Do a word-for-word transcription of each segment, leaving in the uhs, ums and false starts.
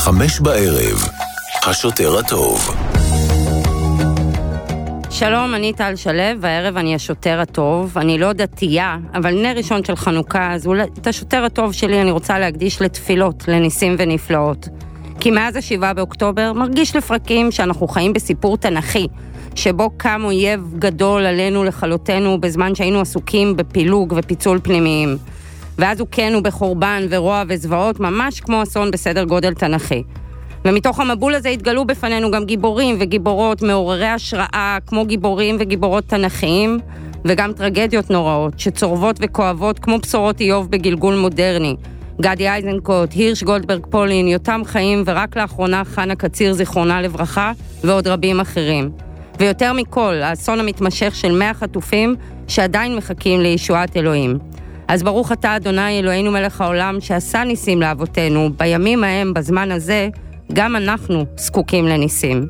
חמש בערב, השוטר הטוב. שלום, אני טל שלו, והערב אני השוטר הטוב. אני לא דתייה, אבל נר ראשון של חנוכה, אז את השוטר הטוב שלי אני רוצה להקדיש לתפילות, לניסים ונפלאות. כי מאז השבעה באוקטובר מרגיש לפרקים שאנחנו חיים בסיפור תנכי, שבו קם אויב גדול עלינו לכלותנו בזמן שהיינו עסוקים בפילוג ופיצול פנימיים. ואז הוא כן הוא בחורבן ורוע וזוועות, ממש כמו אסון בסדר גודל תנכי. ומתוך המבול הזה התגלו בפנינו גם גיבורים וגיבורות מעוררי השראה, כמו גיבורים וגיבורות תנכיים, וגם טרגדיות נוראות שצורבות וכואבות כמו בשורות איוב בגלגול מודרני. גדי איזנקוט, הירש גולדברג פולין, יותם חיים, ורק לאחרונה חנה קציר זיכרונה לברכה, ועוד רבים אחרים. ויותר מכל, האסון המתמשך של מאה חטופים שעדיין מחכים לישועת אלוהים. אז ברוך אתה אדוני אלוהינו מלך העולם שעשה ניסים לאבותינו, בימים ההם, בזמן הזה, גם אנחנו זקוקים לניסים.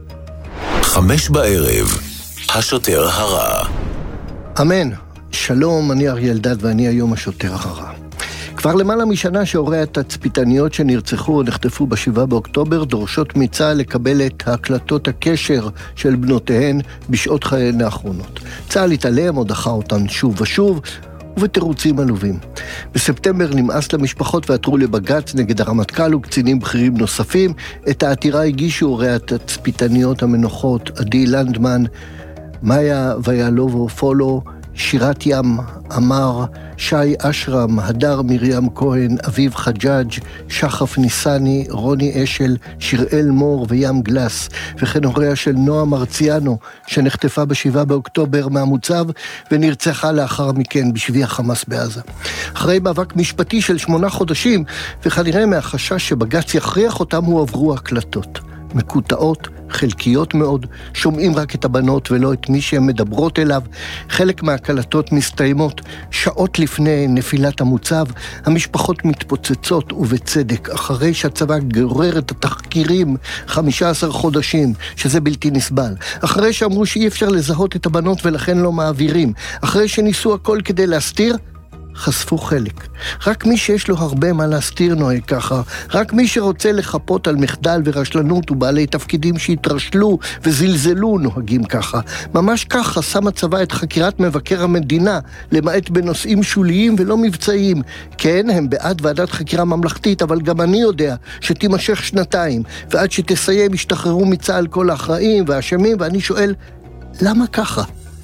חמש בערב, השוטר הרע. אמן. שלום, אני אריה אלדד ואני היום השוטר הרע. כבר למעלה משנה שהורי התצפיתניות שנרצחו או נחטפו בשבעה באוקטובר דורשות מצה"ל לקבל את הקלטות הקשר של בנותיהן בשעות חייהן האחרונות. צה"ל התעלם או דחה אותן שוב ושוב, ובתירוצים עלובים. בספטמבר נמאס למשפחות ועתרו לבג"ץ נגד הרמטכ"ל וקצינים בכירים נוספים. את העתירה הגישו הורי התצפיתניות המנוחות עדי לנדמן, מאיה ויאלובו פולו, שירת ים אמר, שי אשרם, הדר מרים כהן, אביב חג'אג', שחף ניסני, רוני אשל, שיראל מור וים גלס, וכן הוריה של נועה מרציאנו, שנחטפה בשבעה באוקטובר מהמוצב ונרצחה לאחר מכן בשבי החמאס בעזה. אחרי מאבק משפטי של שמונה חודשים, וכנראה מהחשש שבג"ץ יכריח אותם, הועברו הקלטות. מקוטעות, חלקיות מאוד, שומעים רק את הבנות ולא את מי שהן מדברות אליו. חלק מהקלטות מסתיימות שעות לפני נפילת המוצב. המשפחות מתפוצצות ובצדק, אחרי שהצבא גורר את התחקירים חמישה עשר חודשים, שזה בלתי נסבל. אחרי שאמרו שאי אפשר לזהות את הבנות ולכן לא מעבירים. אחרי שניסו הכל כדי להסתיר, חשפו חלק. רק מי שיש לו הרבה מה להסתיר נוהג ככה. רק מי שרוצה לחפות על מחדל ורשלנות ובעלי תפקידים שהתרשלו וזלזלו נוהגים ככה. ממש ככה שם הצבא את חקירת מבקר המדינה, למעט בנושאים שוליים ולא מבצעיים. כן, הם בעד ועדת חקירה ממלכתית, אבל גם אני יודע שתימשך שנתיים, ועד שתסיים ישתחררו מצה"ל כל האחראים והאשמים, ואני שואל, למה ככה?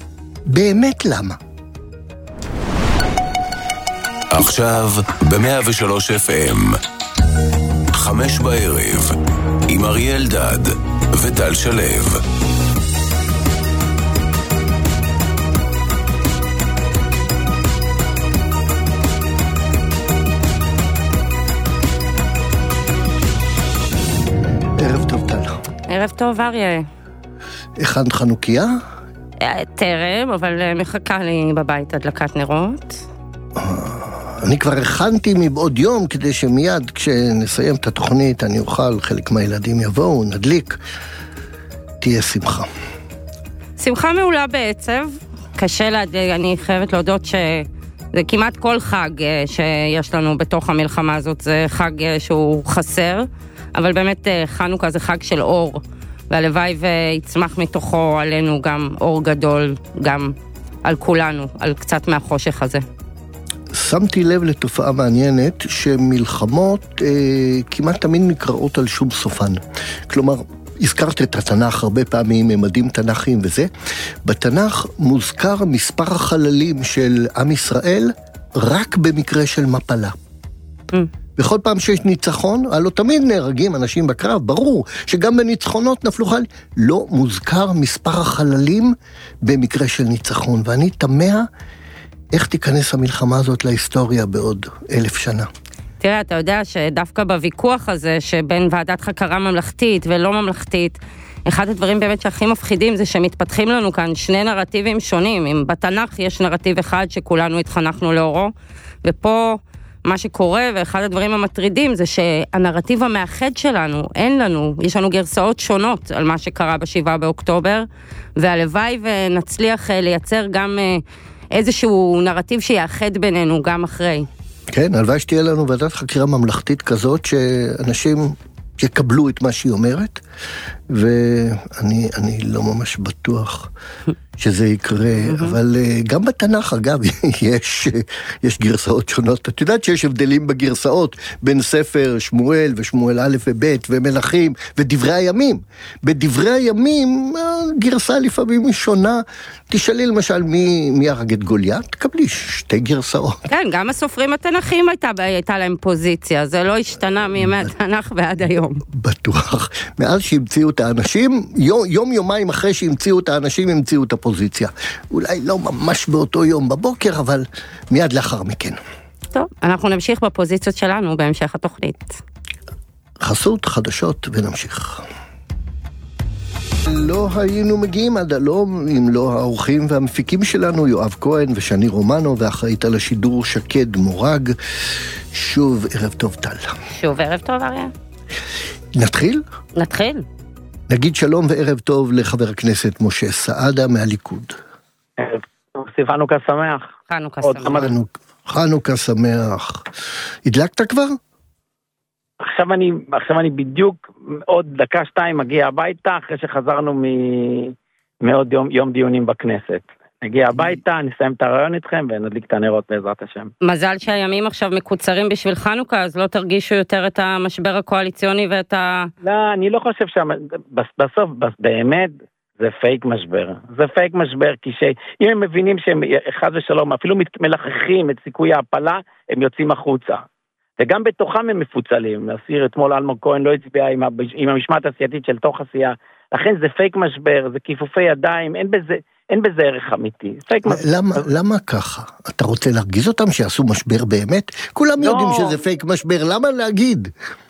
באמת למה? עכשיו ב-מאה ושלוש אף אם, חמש בערב, עם אריה אלדד וטל שלו. ערב טוב טל. ערב טוב אריה. הכנת חנוכיה? טרם, אבל מחכה לי בבית הדלקת נרות. אני כבר הכנתי מבעוד יום כדי שמיד כשנסיים את התוכנית אני אוכל, חלק מהילדים יבואו, נדליק, תהיה שמחה. שמחה מעולה בעצב, קשה להדליק, אני חייבת להודות שזה כמעט כל חג שיש לנו בתוך המלחמה הזאת, זה חג שהוא חסר, אבל באמת חנוכה זה חג של אור, והלוואי ויצמח מתוכו עלינו גם אור גדול, גם על כולנו, על קצת מהחושך הזה. שמתי לב לתופעה מעניינת שמלחמות אה, כמעט תמיד נקראות על שום סופן. כלומר, הזכרת את התנ"ך הרבה פעמים, ממדים תנ"כיים וזה. בתנ"ך מוזכר מספר החללים של עם ישראל רק במקרה של מפלה. Mm. בכל פעם שיש ניצחון, הלא תמיד נהרגים אנשים בקרב, ברור שגם בניצחונות נפלו חללים. לא מוזכר מספר החללים במקרה של ניצחון, ואני תמה איך תיכנס המלחמה הזאת להיסטוריה בעוד אלף שנה? תראה, אתה יודע שדווקא בוויכוח הזה שבין ועדת חקירה ממלכתית ולא ממלכתית, אחד הדברים באמת שהכי מפחידים זה שמתפתחים לנו כאן שני נרטיבים שונים. אם בתנ"ך יש נרטיב אחד שכולנו התחנכנו לאורו, ופה מה שקורה, ואחד הדברים המטרידים זה שהנרטיב המאחד שלנו, אין לנו, יש לנו גרסאות שונות על מה שקרה בשבעה באוקטובר, והלוואי ונצליח לייצר גם איזשהו נרטיב שיאחד בינינו גם אחרי. כן, הלוואי שתהיה לנו ועדת חקירה ממלכתית כזאת, שאנשים יקבלו את מה שהיא אומרת, ואני אני לא ממש בטוח שזה יקרה, אבל גם בתנ"ך, אגב, יש, יש גרסאות שונות. את יודעת שיש הבדלים בגרסאות בין ספר שמואל ושמואל א' וב' ומלכים ודברי הימים. בדברי הימים, גרסה לפעמים היא שונה. תשאלי למשל מי, מי הרג את גוליית, תקבלי שתי גרסאות. כן, גם הסופרים התנ"כים הייתה, הייתה להם פוזיציה, זה לא השתנה מימי התנ"ך ועד היום. בטוח. מאז שהמציאו את האנשים, יום, יום יומיים אחרי שהמציאו את האנשים, המציאו את הפוזיציה. אולי לא ממש באותו יום בבוקר, אבל מיד לאחר מכן. טוב, אנחנו נמשיך בפוזיציות שלנו בהמשך התוכנית. חסות, חדשות ונמשיך. לא היינו מגיעים עד הלום אם לא האורחים והמפיקים שלנו, יואב כהן ושני רומנו, ואחראית על השידור שקד מורג. שוב ערב טוב טל. שוב ערב טוב אריה. נתחיל? נתחיל. נגיד שלום וערב טוב לחבר הכנסת משה סעדה מהליכוד. ערב טוב, חנוכה שמח. חנוכה שמח. חנוכה שמח. הדלקת כבר? עכשיו אני, עכשיו אני בדיוק עוד דקה שתיים מגיע הביתה, אחרי שחזרנו מ... מעוד יום, יום דיונים בכנסת. נגיע הביתה, נסיים את הרעיון איתכם ונדליק את הנרות בעזרת השם. מזל שהימים עכשיו מקוצרים בשביל חנוכה, אז לא תרגישו יותר את המשבר הקואליציוני ואת ה... לא, אני לא חושב שבסוף, באמת, זה פייק משבר. זה פייק משבר, כי שאם הם מבינים שהם אחד ושלום, אפילו מלחכים את סיכוי ההפלה, הם יוצאים החוצה. וגם בתוכם הם מפוצלים. נסיר אתמול אלמוג כהן לא הצביע עם, עם המשמעת הסיעתית של תוך הסיעה. לכן זה פייק משבר, זה כיפופי ידיים, אין בזה, אין בזה ערך אמיתי. פייק למה, משבר. למה ככה? אתה רוצה להרגיז אותם שיעשו משבר באמת? כולם לא. יודעים שזה פייק משבר, למה להגיד?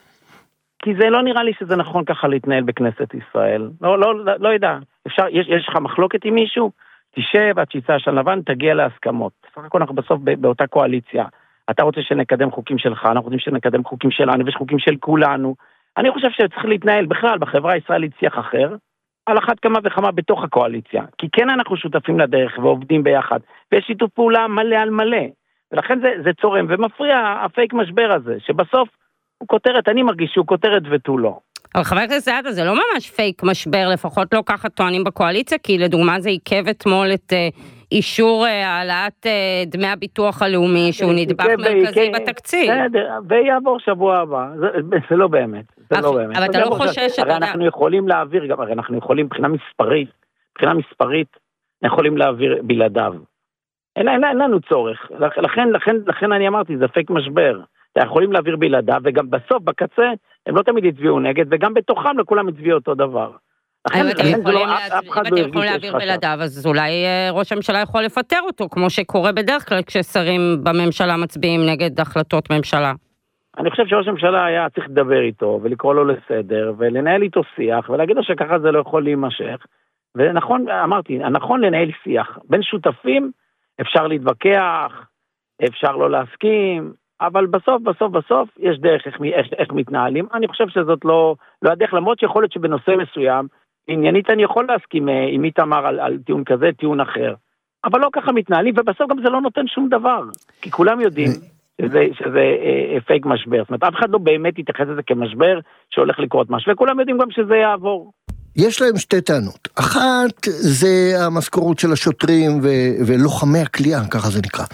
כי זה לא נראה לי שזה נכון ככה להתנהל בכנסת ישראל. לא, לא, לא, לא יודע. אפשר, יש, יש לך מחלוקת עם מישהו? תשב, עד שיצא של לבן, תגיע להסכמות. סך הכל אנחנו בסוף באותה קואליציה. אתה רוצה שנקדם חוקים שלך, אנחנו רוצים שנקדם חוקים שלנו, ויש חוקים של כולנו. אני חושב שצריך להתנהל בכלל בחברה הישראלית שיח אחר, על אחת כמה וכמה בתוך הקואליציה. כי כן אנחנו שותפים לדרך ועובדים ביחד, ויש שיתוף פעולה מלא על מלא. ולכן זה, זה צורם ומפריע הפייק משבר הזה, שבסוף הוא כותרת, אני מרגיש שהוא כותרת ותו לא. אבל חבר הכנסת סעדה, זה לא ממש פייק משבר, לפחות לא ככה טוענים בקואליציה, כי לדוגמה זה עיכב אתמול את אישור העלאת דמי הביטוח הלאומי, שהוא נדבך מרכזי בתקציב. ויעבור שבוע הבא, זה לא באמת. אבל אתה לא חושש... הרי אנחנו יכולים להעביר, הרי אנחנו יכולים מבחינה מספרית, מבחינה מספרית, יכולים להעביר בלעדיו. אין לנו צורך. לכן אני אמרתי, זה פייק משבר. אתם יכולים להעביר בלעדיו, וגם בסוף, בקצה, הם לא תמיד הצביעו נגד, וגם בתוכם לכולם הצביעו אותו דבר. אם אתם יכולים להעביר בלעדיו, אז אולי ראש הממשלה יכול לפטר אותו, כמו שקורה בדרך כלל כששרים בממשלה מצביעים נגד החלטות ממשלה. אני חושב שראש הממשלה היה צריך לדבר איתו, ולקרוא לו לסדר, ולנהל איתו שיח, ולהגיד לו שככה זה לא יכול להימשך. ונכון, אמרתי, נכון לנהל שיח. בין שותפים אפשר להתווכח, אפשר לא להסכים, אבל בסוף, בסוף, בסוף, יש דרך איך, איך, איך מתנהלים. אני חושב שזאת לא, לא הדרך, למרות שיכול להיות שבנושא מסוים, עניינית אני יכול להסכים עם מי תאמר על, על טיעון כזה, טיעון אחר. אבל לא ככה מתנהלים, ובסוף גם זה לא נותן שום דבר. כי כולם יודעים שזה, שזה אה, פייק משבר. זאת אומרת, אף אחד לא באמת יתייחס לזה כמשבר שהולך לקרות משהו, וכולם יודעים גם שזה יעבור. יש להם שתי טענות. אחת זה המשכורות של השוטרים ו- ולוחמי הכלייה, ככה זה נקרא.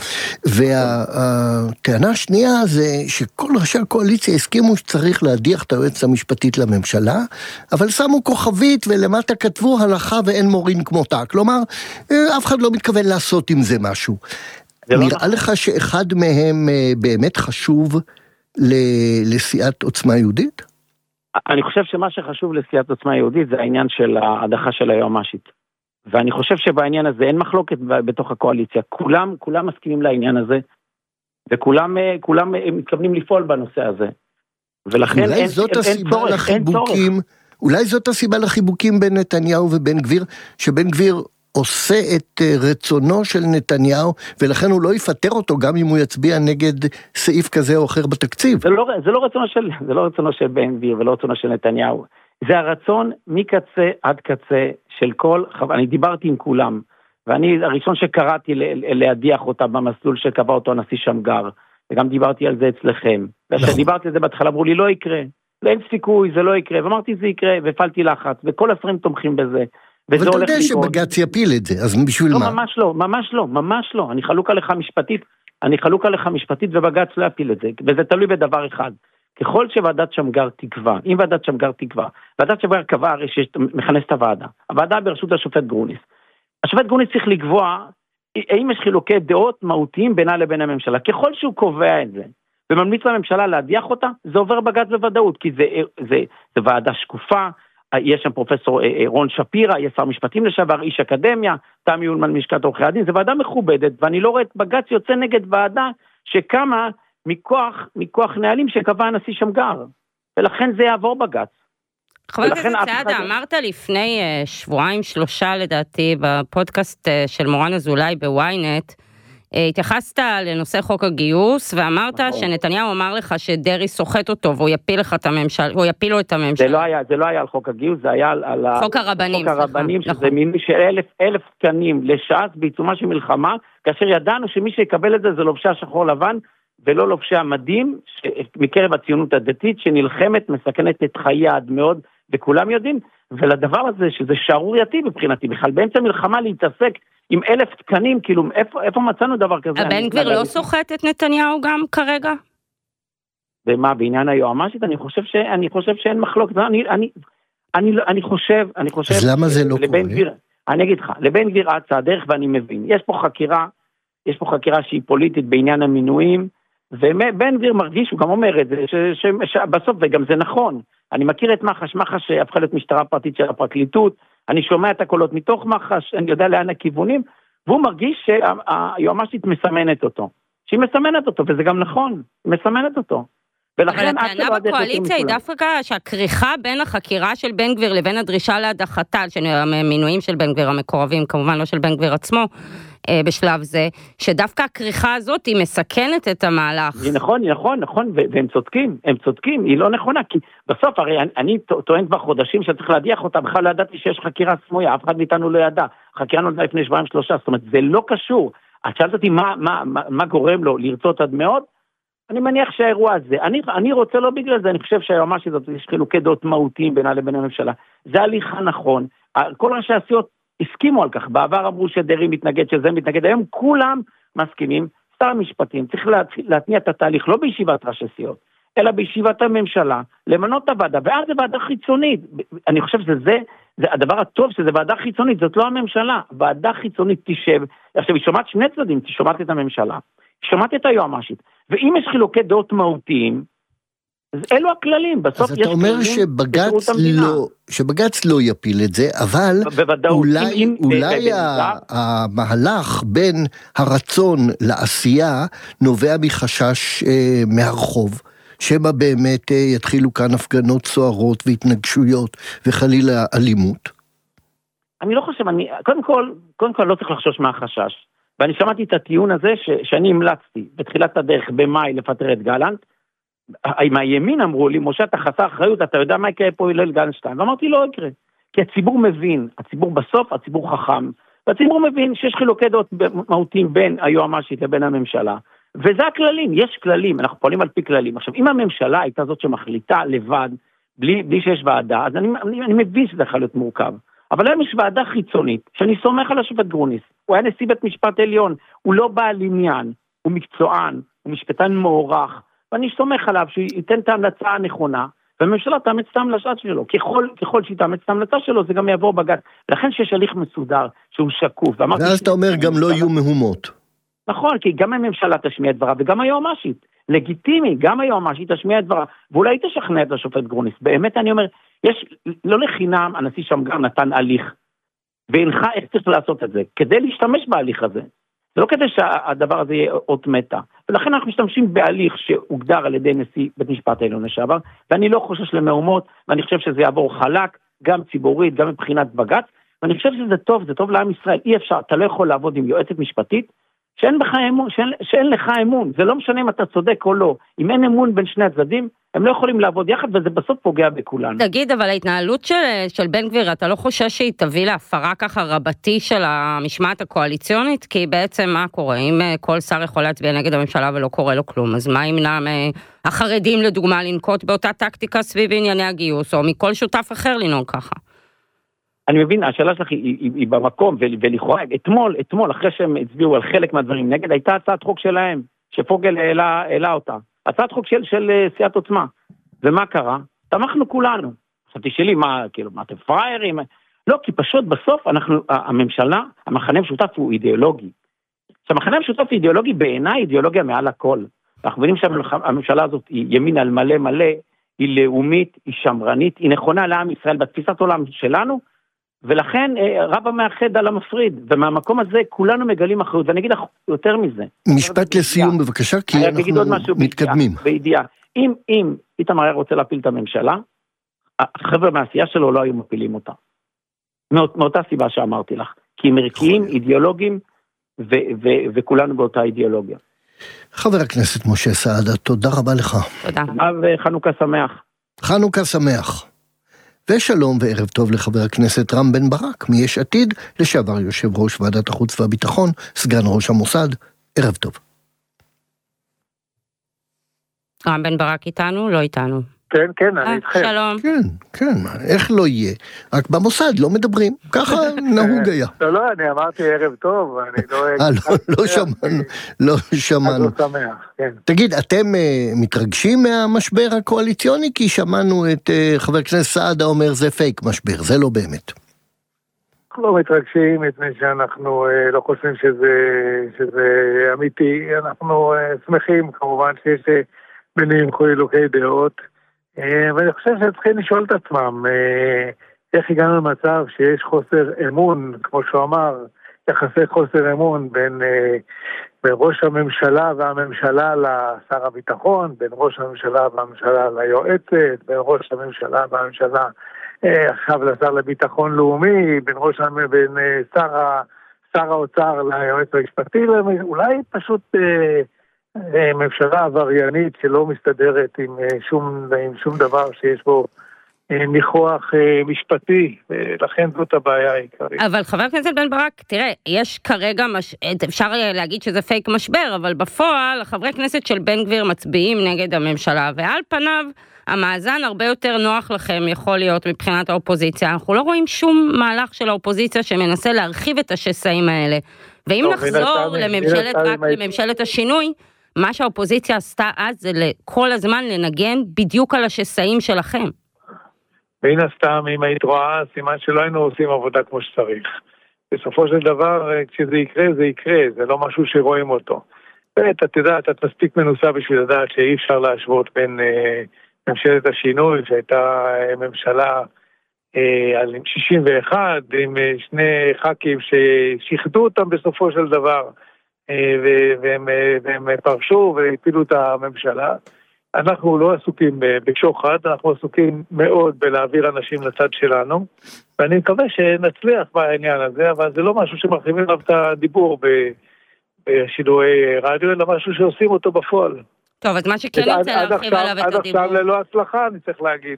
והטענה השנייה זה שכל ראשי הקואליציה הסכימו שצריך להדיח את היועצת המשפטית לממשלה, אבל שמו כוכבית ולמטה כתבו הלכה ואין מורין כמותה. כלומר, אף אחד לא מתכוון לעשות עם זה משהו. זה נראה לא לך שאחד מהם באמת חשוב לסיעת עוצמה יהודית? אני חושב שמה שחשוב לסיעת עוצמה יהודית זה העניין של ההדחה של היועמ"שית. ואני חושב שבעניין הזה אין מחלוקת בתוך הקואליציה. כולם, כולם מסכימים לעניין הזה, וכולם כולם מתכוונים לפעול בנושא הזה. ולכן אין, אין, אין צורך, אין צורך. אולי זאת הסיבה לחיבוקים בין נתניהו ובין גביר, שבין גביר עושה את רצונו של נתניהו, ולכן הוא לא יפטר אותו גם אם הוא יצביע נגד סעיף כזה או אחר בתקציב. זה לא, זה לא רצונו של, זה לא רצונו של בן גביר ולא רצונו של נתניהו. זה הרצון מקצה עד קצה של כל, אני דיברתי עם כולם, ואני הראשון שקראתי להדיח אותה במסלול שקבע אותו הנשיא שמגר, וגם דיברתי על זה אצלכם. וכשדיברתי על זה בהתחלה אמרו לי לא יקרה. אין סיכוי, זה לא יקרה, ואמרתי זה יקרה, והפעלתי לחץ, וכל השרים תומכים בזה. אבל אתה יודע שבג"ץ יפיל את זה, אז בשביל לא, מה? ממש לא, ממש לא, ממש לא, אני חלוק עליך משפטית, אני חלוק עליך משפטית, ובג"ץ לא יפיל את זה, וזה תלוי בדבר אחד, ככל שוועדת שמגר תקבע, אם ועדת שמגר תקבע, ועדת שמגר קבע הרי שיש מכנס את הוועדה, הוועדה בראשות השופט גרוניס, השופט גרוניס צריך לקבוע, האם יש חילוקי דעות מהותיים בינה לבין הממשלה, ככל שהוא קובע את זה, וממליץ לממשלה להדיח אותה, זה עובר בג"ץ בוודאות, כי זה, זה, זה ועדה שקופה, יש שם פרופסור רון שפירא, יש שר משפטים לשעבר, איש אקדמיה, תמי אולמן משקת עורכי הדין, זה ועדה מכובדת, ואני לא רואה את בג"ץ יוצא נגד ועדה שקמה מכוח, מכוח נהלים שקבע הנשיא שמגר, ולכן זה יעבור בג"ץ. חבר הכנסת סעדה, אמרת לפני שבועיים שלושה לדעתי, בפודקאסט של מורן אזולאי בוויינט, התייחסת לנושא חוק הגיוס, ואמרת שנתניהו אמר לך שדרי סוחט אותו, והוא יפיל לך את הממשלה, הוא יפיל לו את הממשלה. זה לא היה, זה לא היה על חוק הגיוס, זה היה על חוק הרבנים. חוק הרבנים, שזה מינוי של אלף, אלף תקנים לש"ס, בעיצומה של מלחמה, כאשר ידענו שמי שיקבל את זה, זה לובשי השחור לבן, ולא לובשי המדים, מקרב הציונות הדתית, שנלחמת, מסכנת את חיי עד מאוד, וכולם יודעים, ולדבר הזה, שזה שערורייתי מבחינתי, בכלל באמצע מלחמה להתעסק, עם אלף תקנים, כאילו, איפה, איפה מצאנו דבר כזה? הבן גביר לא סוחט את נתניהו גם כרגע? ומה, בעניין היועמ"שית, אני חושב ש, אני חושב שאין מחלוקת, אני, אני, אני, אני חושב, אני חושב... אז למה זה לא קורה? גביר, אני אגיד לך, לבן גביר אצה הדרך, ואני מבין, יש פה חקירה, יש פה חקירה שהיא פוליטית בעניין המינויים, ובן גביר מרגיש, הוא גם אומר את זה, שבסוף, וגם זה נכון, אני מכיר את מח"ש, מח"ש שהפכה להיות משטרה פרטית של הפרקליטות, אני שומע את הקולות מתוך מח"ש, אני יודע לאן הכיוונים, והוא מרגיש שהיועמ"שית מסמנת אותו. שהיא מסמנת אותו, וזה גם נכון, היא מסמנת אותו. אבל הטענה בקואליציה היא דווקא שהכריכה בין החקירה של בן גביר לבין הדרישה להדחתה, של המינויים של בן גביר המקורבים, כמובן לא של בן גביר עצמו, בשלב זה, שדווקא הכריכה הזאת היא מסכנת את המהלך. היא נכון, היא נכון, נכון, והם צודקים, הם צודקים, היא לא נכונה, כי בסוף, הרי אני טוען כבר חודשים שצריך להדיח אותה, בכלל לא ידעתי שיש חקירה סמויה, אף אחד מאיתנו לא ידע, חקירה נולדה לפני שבועיים שלושה, זאת אומרת, זה לא קשור, את שאלת אותי מה, מה, מה, מה גורם לו לרצות עד מאוד, אני מניח שהאירוע הזה, אני, אני רוצה לא בגלל זה, אני חושב שהיועמ"שית הזאת, יש חילוקי דעות מהותיים בינה לבין הממשלה, זה הליך הנכון, כל ראשי הסיעות הסכימו על כך, בעבר אמרו שדרי מתנגד, שזה מתנגד, היום כולם מסכימים, שר המשפטים, צריך להתניע את התהליך, לא בישיבת ראשי סיעות, אלא בישיבת הממשלה, למנות את הוועדה, ואז זה ועדה חיצונית, אני חושב שזה, זה הדבר הטוב שזה ועדה חיצונית, זאת לא הממשלה, ועדה חיצונית תשב, עכשיו היא שומעת שני צדדים, היא שומעת את הממשלה, היא שומעת את היועמ"שית, ואם יש חילוקי דעות מהותיים, אז אלו הכללים, בסוף אז אתה אומר שבג"ץ לא, שבג"ץ לא יפיל את זה, אבל אולי, אולי המהלך בין הרצון לעשייה נובע מחשש מהרחוב, שבה באמת יתחילו כאן הפגנות סוערות והתנגשויות וחלילה אלימות. אני לא חושב, אני, קודם כל, קודם כל לא צריך לחשוש מהחשש, ואני שמעתי את הטיעון הזה ש, שאני המלצתי בתחילת הדרך במאי לפטר את גלנט, עם הימין אמרו לי, משה אתה חסר אחריות, אתה יודע מה יקרה פה הלל גלנשטיין, ואמרתי לא יקרה, כי הציבור מבין, הציבור בסוף, הציבור חכם, והציבור מבין שיש חילוקי דעות מהותיים בין היועמ"שית לבין הממשלה, וזה הכללים, יש כללים, אנחנו פועלים על פי כללים, עכשיו אם הממשלה הייתה זאת שמחליטה לבד, בלי, בלי שיש ועדה, אז אני, אני, אני מבין שזה יכול להיות מורכב, אבל היום יש ועדה חיצונית, שאני סומך על השופט גרוניס, הוא היה נשיא בית משפט עליון, הוא לא בעל עניין, הוא מקצוען, הוא משפטן מוערך, ואני סומך עליו שהוא ייתן את ההמלצה הנכונה, והממשלה תאמץ את ההמלצה שלו, ככל, ככל שהיא תאמץ את ההמלצה שלו, זה גם יעבור בג"ץ, ולכן שיש הליך מסודר, שהוא שקוף, ואז אתה אומר גם לא יהיו מהומות. נכון, כי גם הממשלה תשמיע את דברה, וגם היועמ"שית, לגיטימי, גם היועמ"שית תשמיע את דברה, ואולי תשכנע את השופט גרוניס, באמת אני אומר, יש, לא לחינם, הנשיא שמגר נתן הליך, והנחה איך צריך לעשות את זה, כדי להשתמש בהליך הזה, זה לא כדי שהדבר הזה יהיה אות מתה, ולכן אנחנו משתמשים בהליך שהוגדר על ידי נשיא בית משפט העליון לשעבר, ואני לא חושש למהומות, ואני חושב שזה יעבור חלק, גם ציבורית, גם מבחינת בג"ץ, ואני חושב שזה טוב, זה טוב לעם ישראל, אי אפשר, אתה לא יכול לעבוד עם יועצת משפטית, שאין בך אמון, שאין, שאין לך אמון. זה לא משנה אם אתה צודק או לא. אם אין אמון בין שני הצדדים, הם לא יכולים לעבוד יחד, וזה בסוף פוגע בכולנו. תגיד, אבל ההתנהלות של, של בן גביר, אתה לא חושש שהיא תביא להפרה ככה רבתי של המשמעת הקואליציונית? כי בעצם מה קורה? אם כל שר יכול להצביע נגד הממשלה ולא קורה לו כלום, אז מה ימנע החרדים לדוגמה לנקוט באותה טקטיקה סביב ענייני הגיוס, או מכל שותף אחר לנהוג ככה? אני מבין, השאלה שלך היא, היא, היא במקום, ולכאורה, אתמול, אתמול, אחרי שהם הצביעו על חלק מהדברים נגד, הייתה הצעת חוק שלהם, שפוגל העלה, העלה אותה. הצעת חוק של, של סיעת עוצמה. ומה קרה? תמכנו כולנו. עכשיו תשאלי, מה, כאילו, מה אתם פריירים? לא, כי פשוט בסוף אנחנו, הממשלה, המחנה המשותף הוא אידיאולוגי. עכשיו, המחנה המשותף הוא אידיאולוגי, בעיניי אידיאולוגיה מעל הכל. אנחנו מבינים שהממשלה הזאת היא ימין על מלא מלא, היא לאומית, היא שמרנית, היא נכונה לעם ישראל, בתפיסת עולם שלנו, ולכן רב המאחד על המפריד, ומהמקום הזה כולנו מגלים אחריות, ואני אגיד לך יותר מזה. משפט לסיום בבקשה, כי אנחנו מתקדמים. בידיעה, אם, אם איתמר היה רוצה להפיל את הממשלה, החבר'ה מהעשייה שלו לא היו מפילים אותה. מאות, מאותה סיבה שאמרתי לך, כי הם ערכיים, אידיאולוגיים, ו, ו, וכולנו באותה אידיאולוגיה. חבר הכנסת משה סעדה, תודה רבה לך. תודה. וחנוכה שמח. חנוכה שמח. ושלום וערב טוב לחבר הכנסת רם בן ברק, מיש עתיד, לשעבר יושב ראש ועדת החוץ והביטחון, סגן ראש המוסד, ערב טוב. רם בן ברק איתנו? לא איתנו. כן, כן, אני איתכם. שלום. כן, כן, איך לא יהיה? רק במוסד לא מדברים, ככה נהוג היה. לא, לא, אני אמרתי ערב טוב, אני לא... אה, לא שמענו, לא שמענו. אז לא שמח, כן. תגיד, אתם מתרגשים מהמשבר הקואליציוני? כי שמענו את חבר הכנסת סעדה אומר, זה פייק משבר, זה לא באמת. אנחנו לא מתרגשים, מפני שאנחנו לא חושבים שזה אמיתי. אנחנו שמחים, כמובן, שיש ביניהם חילוקי דעות. ואני חושב שצריכים לשאול את עצמם איך הגענו למצב שיש חוסר אמון, כמו שהוא אמר, יחסי חוסר אמון בין, בין ראש הממשלה והממשלה לשר הביטחון, בין ראש הממשלה והממשלה ליועצת, בין ראש הממשלה והממשלה עכשיו לשר לביטחון לאומי, בין, ראש, בין שר, שר האוצר ליועץ המשפטי, אולי פשוט... ממשלה עבריינית שלא מסתדרת עם שום, עם שום דבר שיש בו ניחוח משפטי, ולכן זאת הבעיה העיקרית. אבל חבר הכנסת בן ברק, תראה, יש כרגע, מש... אפשר להגיד שזה פייק משבר, אבל בפועל, חברי כנסת של בן גביר מצביעים נגד הממשלה, ועל פניו, המאזן הרבה יותר נוח לכם יכול להיות מבחינת האופוזיציה. אנחנו לא רואים שום מהלך של האופוזיציה שמנסה להרחיב את השסעים האלה. ואם טוב, נחזור לממשלת, רק לממשלת השינוי, מה שהאופוזיציה עשתה אז זה כל הזמן לנגן בדיוק על השסעים שלכם. והנה סתם, אם היית רואה, סימן שלא היינו עושים עבודה כמו שצריך. בסופו של דבר, כשזה יקרה, זה יקרה, זה לא משהו שרואים אותו. ואתה תדע, אתה מספיק מנוסה בשביל לדעת שאי אפשר להשוות בין אה, ממשלת השינוי, שהייתה אה, ממשלה אה, עם שישים ואחת, עם אה, שני ח"כים ששיחדו אותם בסופו של דבר, והם, והם פרשו והפילו את הממשלה. אנחנו לא עסוקים בשוחד, אנחנו עסוקים מאוד בלהעביר אנשים לצד שלנו, ואני מקווה שנצליח בעניין הזה, אבל זה לא משהו שמרחיבים עליו את הדיבור בשידורי רדיו, אלא משהו שעושים אותו בפועל. טוב, אז מה שכן יוצא להרחיב עליו את הדיבור. עד עכשיו ללא הצלחה, אני צריך להגיד,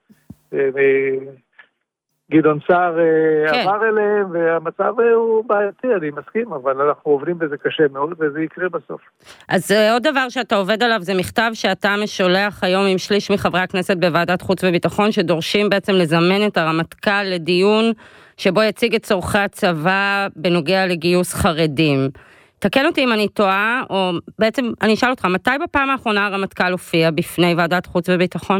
גדעון סער עבר אליהם, והמצב הוא בעייתי, אני מסכים, אבל אנחנו עובדים בזה קשה מאוד, וזה יקרה בסוף. אז עוד דבר שאתה עובד עליו, זה מכתב שאתה משולח היום עם שליש מחברי הכנסת בוועדת חוץ וביטחון, שדורשים בעצם לזמן את הרמטכ"ל לדיון, שבו יציג את צורכי הצבא בנוגע לגיוס חרדים. תקן אותי אם אני טועה, או בעצם אני אשאל אותך, מתי בפעם האחרונה הרמטכ"ל הופיע בפני ועדת חוץ וביטחון?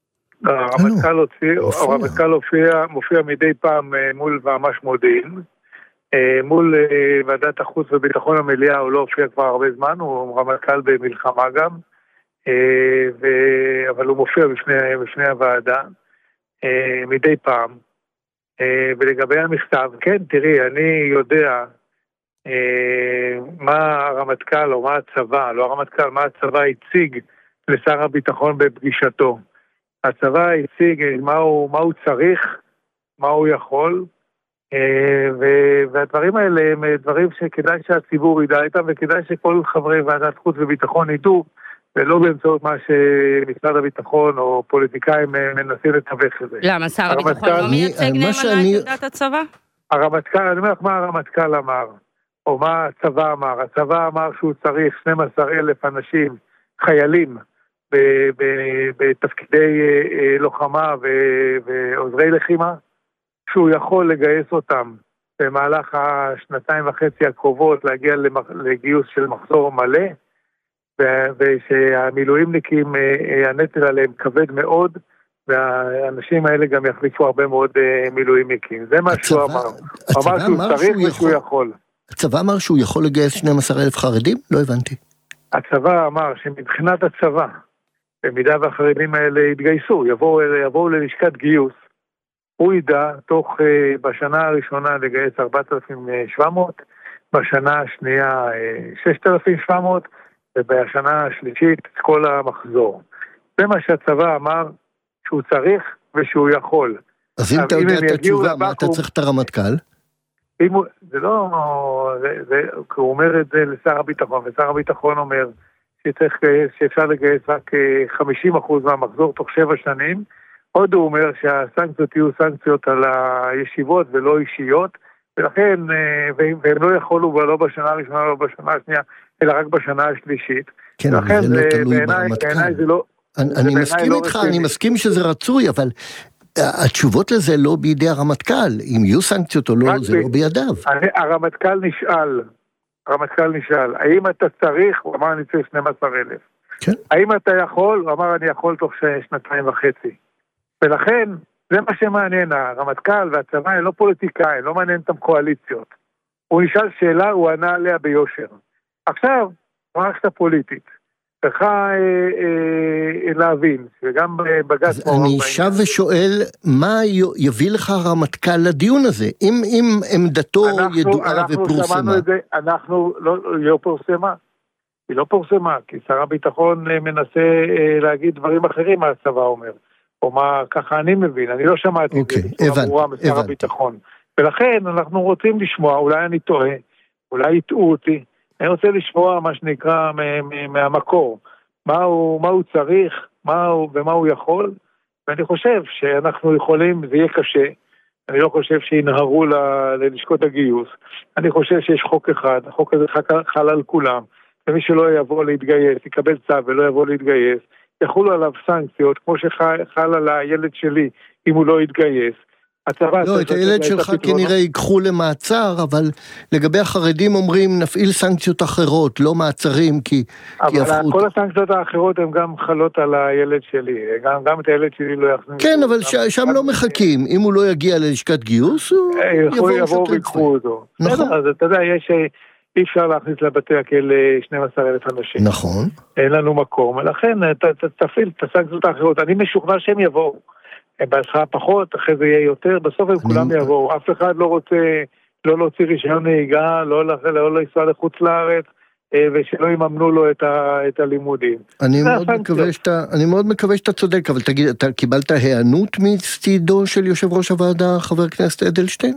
הרמטכ"ל מופיע מדי פעם מול ממש מודיעין, מול ועדת החוץ וביטחון המליאה הוא לא הופיע כבר הרבה זמן, הוא רמטכ"ל במלחמה גם, אבל הוא מופיע בפני הוועדה מדי פעם. ולגבי המכתב, כן, תראי, אני יודע מה הרמטכ"ל או מה הצבא, לא הרמטכ"ל, מה הצבא הציג לשר הביטחון בפגישתו. הצבא הציג מה הוא, מה הוא צריך, מה הוא יכול, והדברים האלה הם דברים שכדאי שהציבור ידע איתם, וכדאי שכל חברי ועדת חוץ וביטחון ידעו, ולא באמצעות מה שמשרד הביטחון או פוליטיקאים מנסים לתווך את זה. למה, שר הביטחון לא מייצג נאמנה את עמדת הצבא? הרמטכ"ל, אני אומר לך מה הרמטכ"ל אמר, או מה הצבא אמר. הצבא אמר שהוא צריך שנים עשר אלף אנשים, חיילים, בתפקידי לוחמה ועוזרי לחימה, שהוא יכול לגייס אותם במהלך השנתיים וחצי הקרובות, להגיע לגיוס של מחזור מלא, ושהמילואימניקים, הנטל עליהם כבד מאוד, והאנשים האלה גם יחליפו הרבה מאוד מילואימניקים. זה מה שהוא אמר. הוא אמר שהוא צריך ושהוא יכול. הצבא אמר שהוא יכול לגייס שנים עשר אלף חרדים? לא הבנתי. הצבא אמר שמבחינת הצבא, במידה והחרדים האלה יתגייסו, יבואו, יבואו ללשכת גיוס, הוא ידע תוך, בשנה הראשונה לגייס ארבעת אלפים ושבע מאות, בשנה השנייה ששת אלפים ושבע מאות, ובשנה השלישית את כל המחזור. זה מה שהצבא אמר שהוא צריך ושהוא יכול. אז אם אתה יודע את התשובה, מה אתה צריך את הרמטכ"ל? זה לא, זה, זה, הוא אומר את זה לשר הביטחון, ושר הביטחון אומר שצריך, שאפשר לגייס רק חמישים אחוז מהמחזור תוך שבע שנים, עוד הוא אומר שהסנקציות יהיו סנקציות על הישיבות ולא אישיות, ולכן, והם לא יכולו לא בשנה הראשונה, לא בשנה השנייה, אלא רק בשנה השלישית. כן, אבל זה לא תלוי ברמטכ"ל. זה לא, אני מסכים איתך, אני מסכים שזה רצוי, אבל התשובות לזה לא בידי הרמטכ"ל. אם יהיו סנקציות או לא, זה לא בידיו. הרמטכ"ל נשאל, הרמטכ"ל נשאל, האם אתה צריך, הוא אמר אני צריך שנים עשר אלף. האם אתה יכול, הוא אמר אני יכול תוך שנתיים וחצי. ולכן, זה מה שמעניין, הרמטכ"ל והצבא הם לא פוליטיקאים, לא מעניין אותם קואליציות. הוא נשאל שאלה, הוא ענה עליה ביושר. עכשיו, מערכת הפוליטית, צריכה אה, אה, להבין, וגם בג"ץ... אז אני שב ושואל, מה יביא לך הרמטכ"ל לדיון הזה? אם, אם עמדתו אנחנו, ידועה אנחנו ופורסמה. אנחנו שמענו את זה, אנחנו לא, לא פורסמה. היא לא פורסמה, כי שר הביטחון מנסה אה, להגיד דברים אחרים מה הצבא אומר. או מה, ככה אני מבין, אני לא שמעתי okay, את זה בצורה ברורה משר הביטחון. ולכן אנחנו רוצים לשמוע, אולי אני טועה, אולי יטעו אותי, אני רוצה לשמוע מה שנקרא מהמקור, מה הוא, מה הוא צריך, מה הוא, ומה הוא יכול, ואני חושב שאנחנו יכולים, זה יהיה קשה, אני לא חושב שינהרו ללשכות הגיוס, אני חושב שיש חוק אחד, החוק הזה חל על כולם, ומי שלא יבוא להתגייס, יקבל צו ולא יבוא להתגייס, יחולו עליו סנקציות, כמו שחל על הילד שלי, אם הוא לא יתגייס. לא, את הילד שלך כנראה ייקחו למעצר, אבל לגבי החרדים אומרים, נפעיל סנקציות אחרות, לא מעצרים, כי יפכו... אבל כל הסנקציות האחרות הן גם חלות על הילד שלי, גם את הילד שלי לא יחזור. כן, אבל שם לא מחכים, אם הוא לא יגיע ללשכת גיוס, הוא יבואו ויקחו אותו. נכון. אז אתה יודע, יש... אי אפשר להכניס לבתי הכלא שנים עשר אלף אנשים. נכון. אין לנו מקום, ולכן תפעיל את הסנקציות האחרות. אני משוכנע שהם יבואו. בהתחלה פחות, אחרי זה יהיה יותר, בסוף הם כולם יבואו. אף אחד לא רוצה, לא להוציא רישיון נהיגה, לא לנסוע לחוץ לארץ, ושלא יממנו לו את הלימודים. אני מאוד מקווה שאתה צודק, אבל תגיד, אתה קיבלת הענות מצדו של יושב ראש הוועדה, חבר הכנסת אדלשטיין?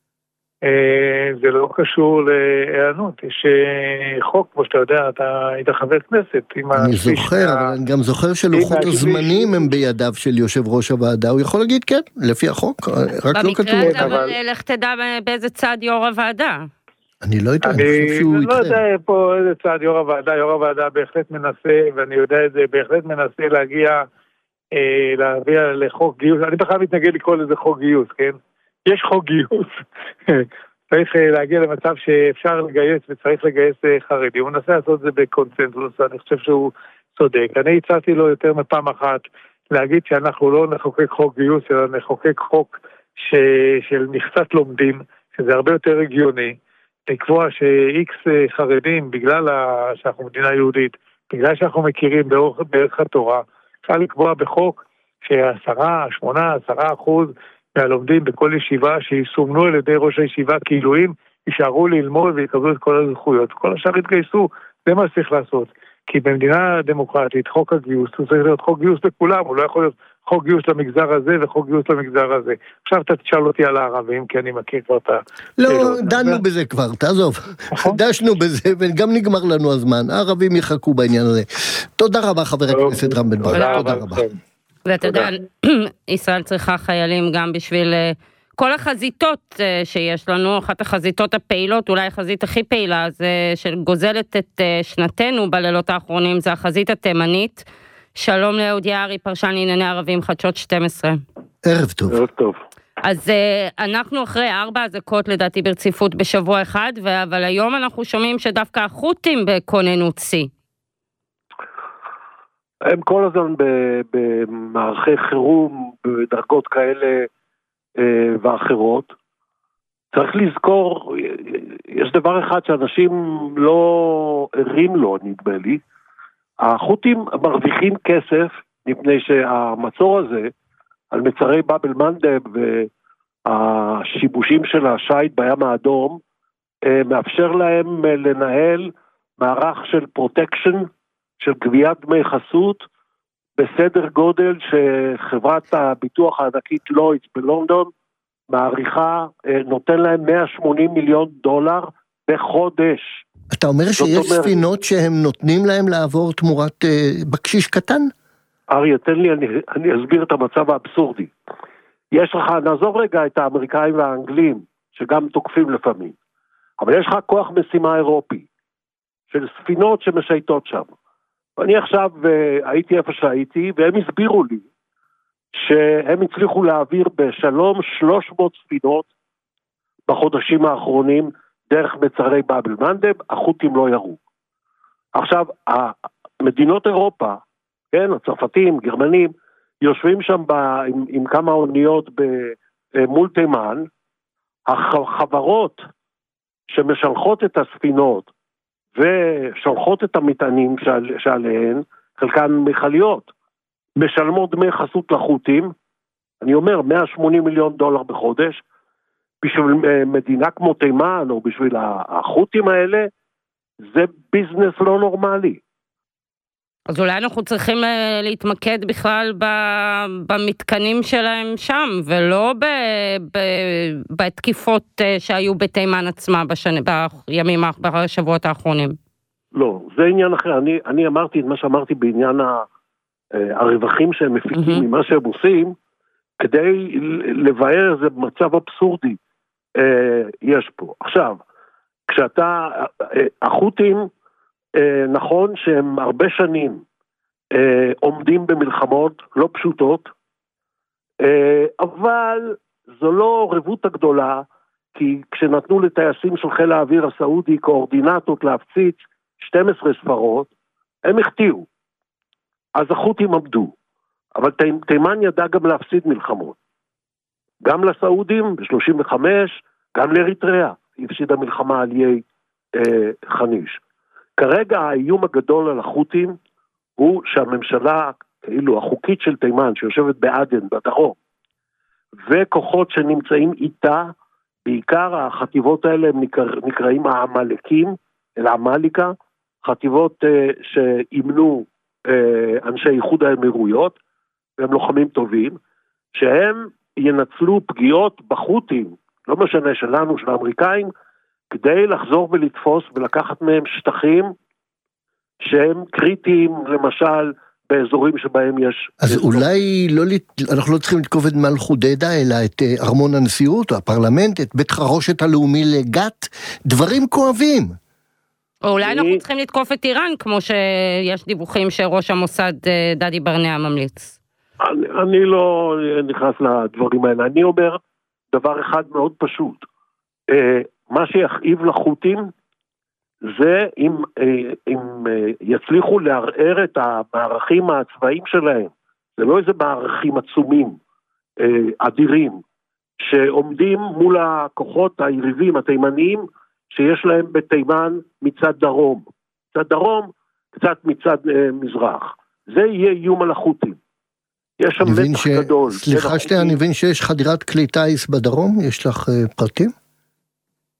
זה לא קשור להיענות, יש חוק, כמו שאתה יודע, אתה היית חבר כנסת. אני זוכר, אבל אני גם זוכר שלוחות הזמנים הם בידיו של יושב ראש הוועדה, הוא יכול להגיד כן, לפי החוק, רק לא כתוב. במקרה הזה, אבל לך תדע באיזה צד יו"ר הוועדה. אני לא יודע, אני חושב שהוא איתכם. אני לא יודע פה איזה צד יו"ר הוועדה, יו"ר הוועדה בהחלט מנסה, ואני יודע את זה, בהחלט מנסה להגיע, להביא לחוק גיוס, אני בכלל מתנגד לקרוא לזה חוק גיוס, כן? יש חוק גיוס, צריך להגיע למצב שאפשר לגייס וצריך לגייס חרדי, הוא מנסה לעשות את זה בקונצנזוס, אני חושב שהוא צודק. אני הצעתי לו יותר מפעם אחת להגיד שאנחנו לא נחוקק חוק גיוס, אלא נחוקק חוק ש... של מכסת לומדים, שזה הרבה יותר הגיוני, לקבוע שאיקס חרדים, בגלל שאנחנו מדינה יהודית, בגלל שאנחנו מכירים באורך, בערך התורה, אפשר לקבוע בחוק שעשרה, שמונה, עשרה אחוז, והלומדים בכל ישיבה שיסומנו על ידי ראש הישיבה כעילויים, יישארו ללמוד ויקבלו את כל הזכויות. כל השאר יתגייסו, זה מה שצריך לעשות. כי במדינה דמוקרטית חוק הגיוס הוא צריך להיות חוק גיוס לכולם, הוא לא יכול להיות חוק גיוס למגזר הזה וחוק גיוס למגזר הזה. עכשיו אתה תשאל אותי על הערבים, כי אני מכיר כבר את ה... לא, דנו בזה כבר, תעזוב. דשנו בזה, וגם נגמר לנו הזמן. הערבים יחכו בעניין הזה. תודה רבה, חבר הכנסת רם בן ברק. תודה רבה. ואתה יודע, ישראל צריכה חיילים גם בשביל כל החזיתות שיש לנו. אחת החזיתות הפעילות, אולי החזית הכי פעילה, זה שגוזלת את שנתנו בלילות האחרונים, זה החזית התימנית. שלום לאהוד יערי, פרשן לענייני ערבים, חדשות שתים עשרה. ערב טוב. ערב טוב. אז אנחנו אחרי ארבע אזעקות לדעתי ברציפות בשבוע אחד, אבל היום אנחנו שומעים שדווקא החות'ים בכוננות שיא. הם כל הזמן במערכי חירום, בדרגות כאלה ואחרות. צריך לזכור, יש דבר אחד שאנשים לא ערים לו, נדמה לי, החות'ים מרוויחים כסף, מפני שהמצור הזה, על מצרי באב אל-מנדב והשיבושים של השייט בים האדום, מאפשר להם לנהל מערך של פרוטקשן, של גביית דמי חסות, בסדר גודל שחברת הביטוח הענקית לוידס בלונדון, מעריכה, נותן להם מאה ושמונים מיליון דולר בחודש. אתה אומר שיש אומר... ספינות שהם נותנים להם לעבור תמורת אה, בקשיש קטן? אריה, תן לי, אני, אני אסביר את המצב האבסורדי. יש לך, נעזוב רגע את האמריקאים והאנגלים, שגם תוקפים לפעמים, אבל יש לך כוח משימה אירופי, של ספינות שמשייטות שם. ואני עכשיו uh, הייתי איפה שהייתי, והם הסבירו לי, שהם הצליחו להעביר בשלום שלוש מאות ספינות, בחודשים האחרונים, דרך מצרי באב אל-מנדב, החות'ים לא ירו. עכשיו, מדינות אירופה, כן, הצרפתים, גרמנים, יושבים שם ב, עם, עם כמה אוניות מול תימן, החברות שמשלחות את הספינות, ושולחות את המטענים שעל, שעליהן, חלקן מכליות, משלמות דמי חסות לחות'ים, אני אומר, מאה ושמונים מיליון דולר בחודש, בשביל מדינה כמו תימן, או בשביל החות'ים האלה, זה ביזנס לא נורמלי. אז אולי אנחנו צריכים להתמקד בכלל במתקנים שלהם שם, ולא בתקיפות שהיו בתימן עצמה בימים, בשבועות האחרונים. לא, זה עניין אחר. אני, אני אמרתי את מה שאמרתי בעניין הרווחים שהם מפיקים ממה שהם עושים, כדי לבאר איזה מצב אבסורדי יש פה. עכשיו, כשאתה, החות'ים, נכון שהם הרבה שנים עומדים במלחמות לא פשוטות, אבל זו לא רבות הגדולה, כי כשנתנו לטייסים של חיל האוויר הסעודי קואורדינטות להפציץ שתים עשרה ספרות, הם החטיאו. אז החות'ים עמדו. אבל תימן ידע גם להפסיד מלחמות. גם לסעודים ב-שלושים וחמש, גם לאריתריאה, היא הפסידה מלחמה על איי אה, חניש. כרגע האיום הגדול על החות'ים הוא שהממשלה, כאילו החוקית של תימן, שיושבת בעדן, בדרום, וכוחות שנמצאים איתה, בעיקר החטיבות האלה הם נקרא, נקראים העמלקים, אל העמליקה, חטיבות אה, שאימנו אה, אנשי איחוד האמירויות, והם לוחמים טובים, שהם ינצלו פגיעות בחות'ים, לא משנה שלנו, של האמריקאים, כדי לחזור ולתפוס ולקחת מהם שטחים שהם קריטיים, למשל, באזורים שבהם יש... אז אולי לא, אנחנו לא צריכים לתקוף את מלכודדה, אלא את ארמון הנשיאות, או הפרלמנט, את בית חרושת הלאומי לגת, דברים כואבים. או אולי אני... אנחנו צריכים לתקוף את איראן, כמו שיש דיווחים שראש המוסד דדי ברנע ממליץ. אני, אני לא נכנס לדברים האלה. אני אומר דבר אחד מאוד פשוט. מה שיכאיב לחות'ים, זה אם, אם יצליחו לערער את המערכים הצבאיים שלהם. זה לא איזה מערכים עצומים, אדירים, שעומדים מול הכוחות היריבים, התימניים, שיש להם בתימן מצד דרום. מצד דרום, קצת מצד מזרח. זה יהיה איום על החות'ים. יש שם מתח ש... גדול. סליחה שתי, אני מבין שיש חדירת כלי טייס בדרום, יש לך uh, פרטים?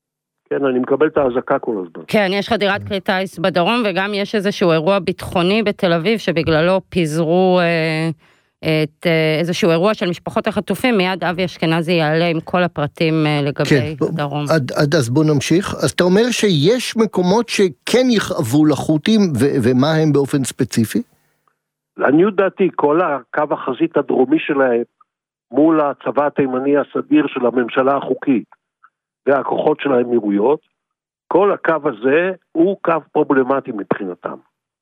כן, אני מקבל את ההזקה כל הזמן. כן, יש חדירת כלי טיס בדרום, וגם יש איזשהו אירוע ביטחוני בתל אביב, שבגללו פיזרו אה, את אה, איזשהו אירוע של משפחות החטופים, מיד אבי אשכנזי יעלה עם כל הפרטים אה, לגבי כן, הדרום. עד, עד אז בוא נמשיך. אז אתה אומר שיש מקומות שכן יכאבו לחות'ים, ו- ומה הם באופן ספציפי? לעניות דעתי, כל הקו החזית הדרומי שלהם, מול הצבא התימני הסדיר של הממשלה החוקית, והכוחות של האמירויות, כל הקו הזה הוא קו פרובלמטי מבחינתם.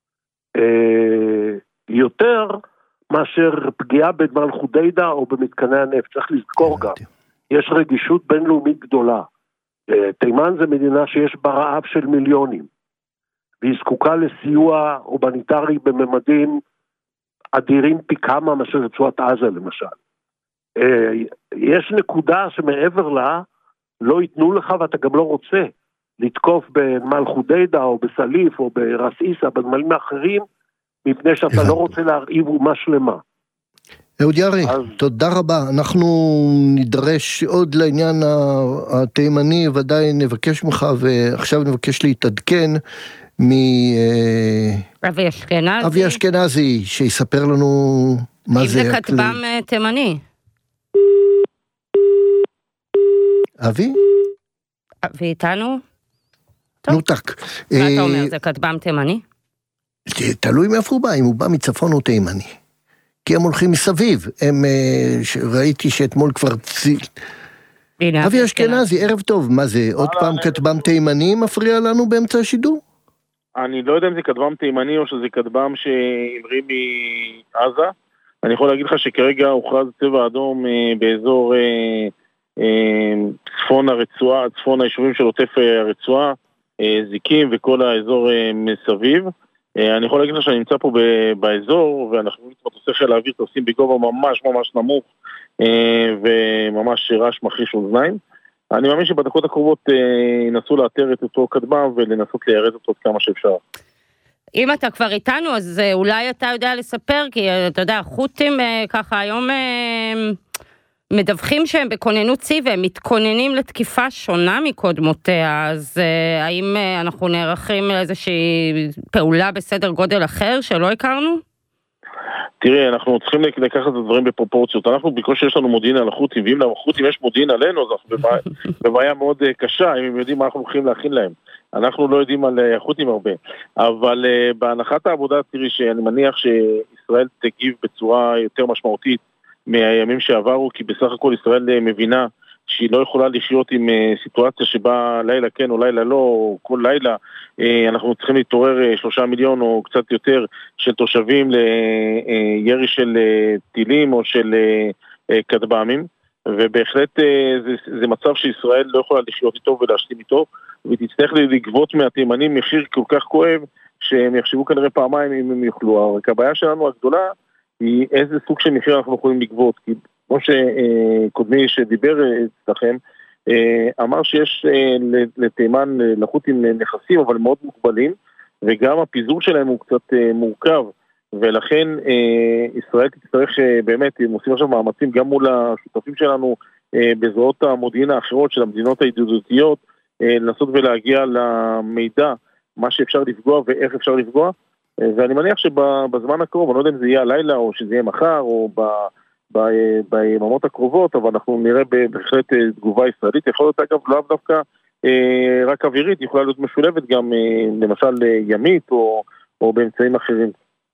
יותר מאשר פגיעה במלכודיידה או במתקני הנפט, צריך לזכור גם, יש רגישות בינלאומית גדולה. תימן זה מדינה שיש בה רעב של מיליונים, והיא זקוקה לסיוע הומניטרי בממדים אדירים פי כמה מאשר רצועת עזה למשל. יש נקודה שמעבר לה, לא ייתנו לך ואתה גם לא רוצה לתקוף במל חודיידה או בסליף או ברס איסה, בנמלים האחרים, מפני שאתה לא רוצה להרעיב אומה שלמה. אהוד יערי, אז... תודה רבה. אנחנו נדרש עוד לעניין התימני, ודאי נבקש ממך, ועכשיו נבקש להתעדכן מ... אבי אשכנזי. אבי אשכנזי, שיספר לנו מה זה... אם זה כתבם תימני. אבי? אבי איתנו? נותק. מה אתה אומר, זה כתבם תימני? תלוי מאיפה הוא בא, אם הוא בא מצפון או תימני. כי הם הולכים מסביב. הם, ראיתי שאתמול כבר... אבי אשכנזי, ערב טוב. מה זה, עוד פעם כתבם תימני מפריע לנו באמצע השידור? אני לא יודע אם זה כתבם תימני או שזה כתבם שהמריא מעזה. אני יכול להגיד לך שכרגע הוכרז צבע אדום באזור... צפון הרצועה, צפון היישובים של עוטף הרצועה, זיקים וכל האזור מסביב. אני יכול להגיד לך שאני נמצא פה באזור, ואנחנו מטוסי חיל האוויר טוסים בגובה ממש ממש נמוך, וממש רעש מחריש אוזניים. אני מאמין שבדקות הקרובות ינסו לאתר את אותו כטב"ם ולנסות ליירט אותו כמה שאפשר. אם אתה כבר איתנו, אז אולי אתה יודע לספר, כי אתה יודע, חות'ים ככה היום... מדווחים שהם בכוננות צי והם מתכוננים לתקיפה שונה מקודמותיה, אז uh, האם uh, אנחנו נערכים לאיזושהי פעולה בסדר גודל אחר שלא הכרנו? תראה, אנחנו צריכים לקחת את הדברים בפרופורציות. אנחנו בקושי יש לנו מודיעין על החות'ים, ואם לחות'ים יש מודיעין עלינו, אז אנחנו בבעיה, בבעיה מאוד uh, קשה, אם הם יודעים מה אנחנו הולכים להכין להם. אנחנו לא יודעים על uh, החות'ים הרבה. אבל uh, בהנחת העבודה, תראי שאני מניח שישראל תגיב בצורה יותר משמעותית, מהימים שעברו, כי בסך הכל ישראל מבינה שהיא לא יכולה לחיות עם סיטואציה שבה לילה כן או לילה לא, או כל לילה אנחנו צריכים להתעורר שלושה מיליון או קצת יותר של תושבים לירי של טילים או של כטב"מים, ובהחלט זה, זה מצב שישראל לא יכולה לחיות איתו ולהשלים איתו, ותצטרך לגבות מהתימנים מחיר כל כך כואב שהם יחשבו כנראה פעמיים אם הם יוכלו. רק הבעיה שלנו הגדולה היא איזה סוג של מחיר אנחנו יכולים לגבות, כי כמו שקודמי שדיבר אצלכם, אמר שיש לתימן לחות'ים נכסים, אבל מאוד מוגבלים, וגם הפיזור שלהם הוא קצת מורכב, ולכן ישראל תצטרך באמת, הם עושים עכשיו מאמצים גם מול השותפים שלנו בזרועות המודיעין האחרות של המדינות הידידותיות, לנסות ולהגיע למידע, מה שאפשר לפגוע ואיך אפשר לפגוע, ואני מניח שבזמן הקרוב, אני לא יודע אם זה יהיה הלילה או שזה יהיה מחר או ביממות הקרובות, אבל אנחנו נראה בהחלט תגובה ישראלית. יכול להיות אגב לא דווקא רק אווירית, יכולה להיות משולבת גם למשל ימית או, או באמצעים אחרים.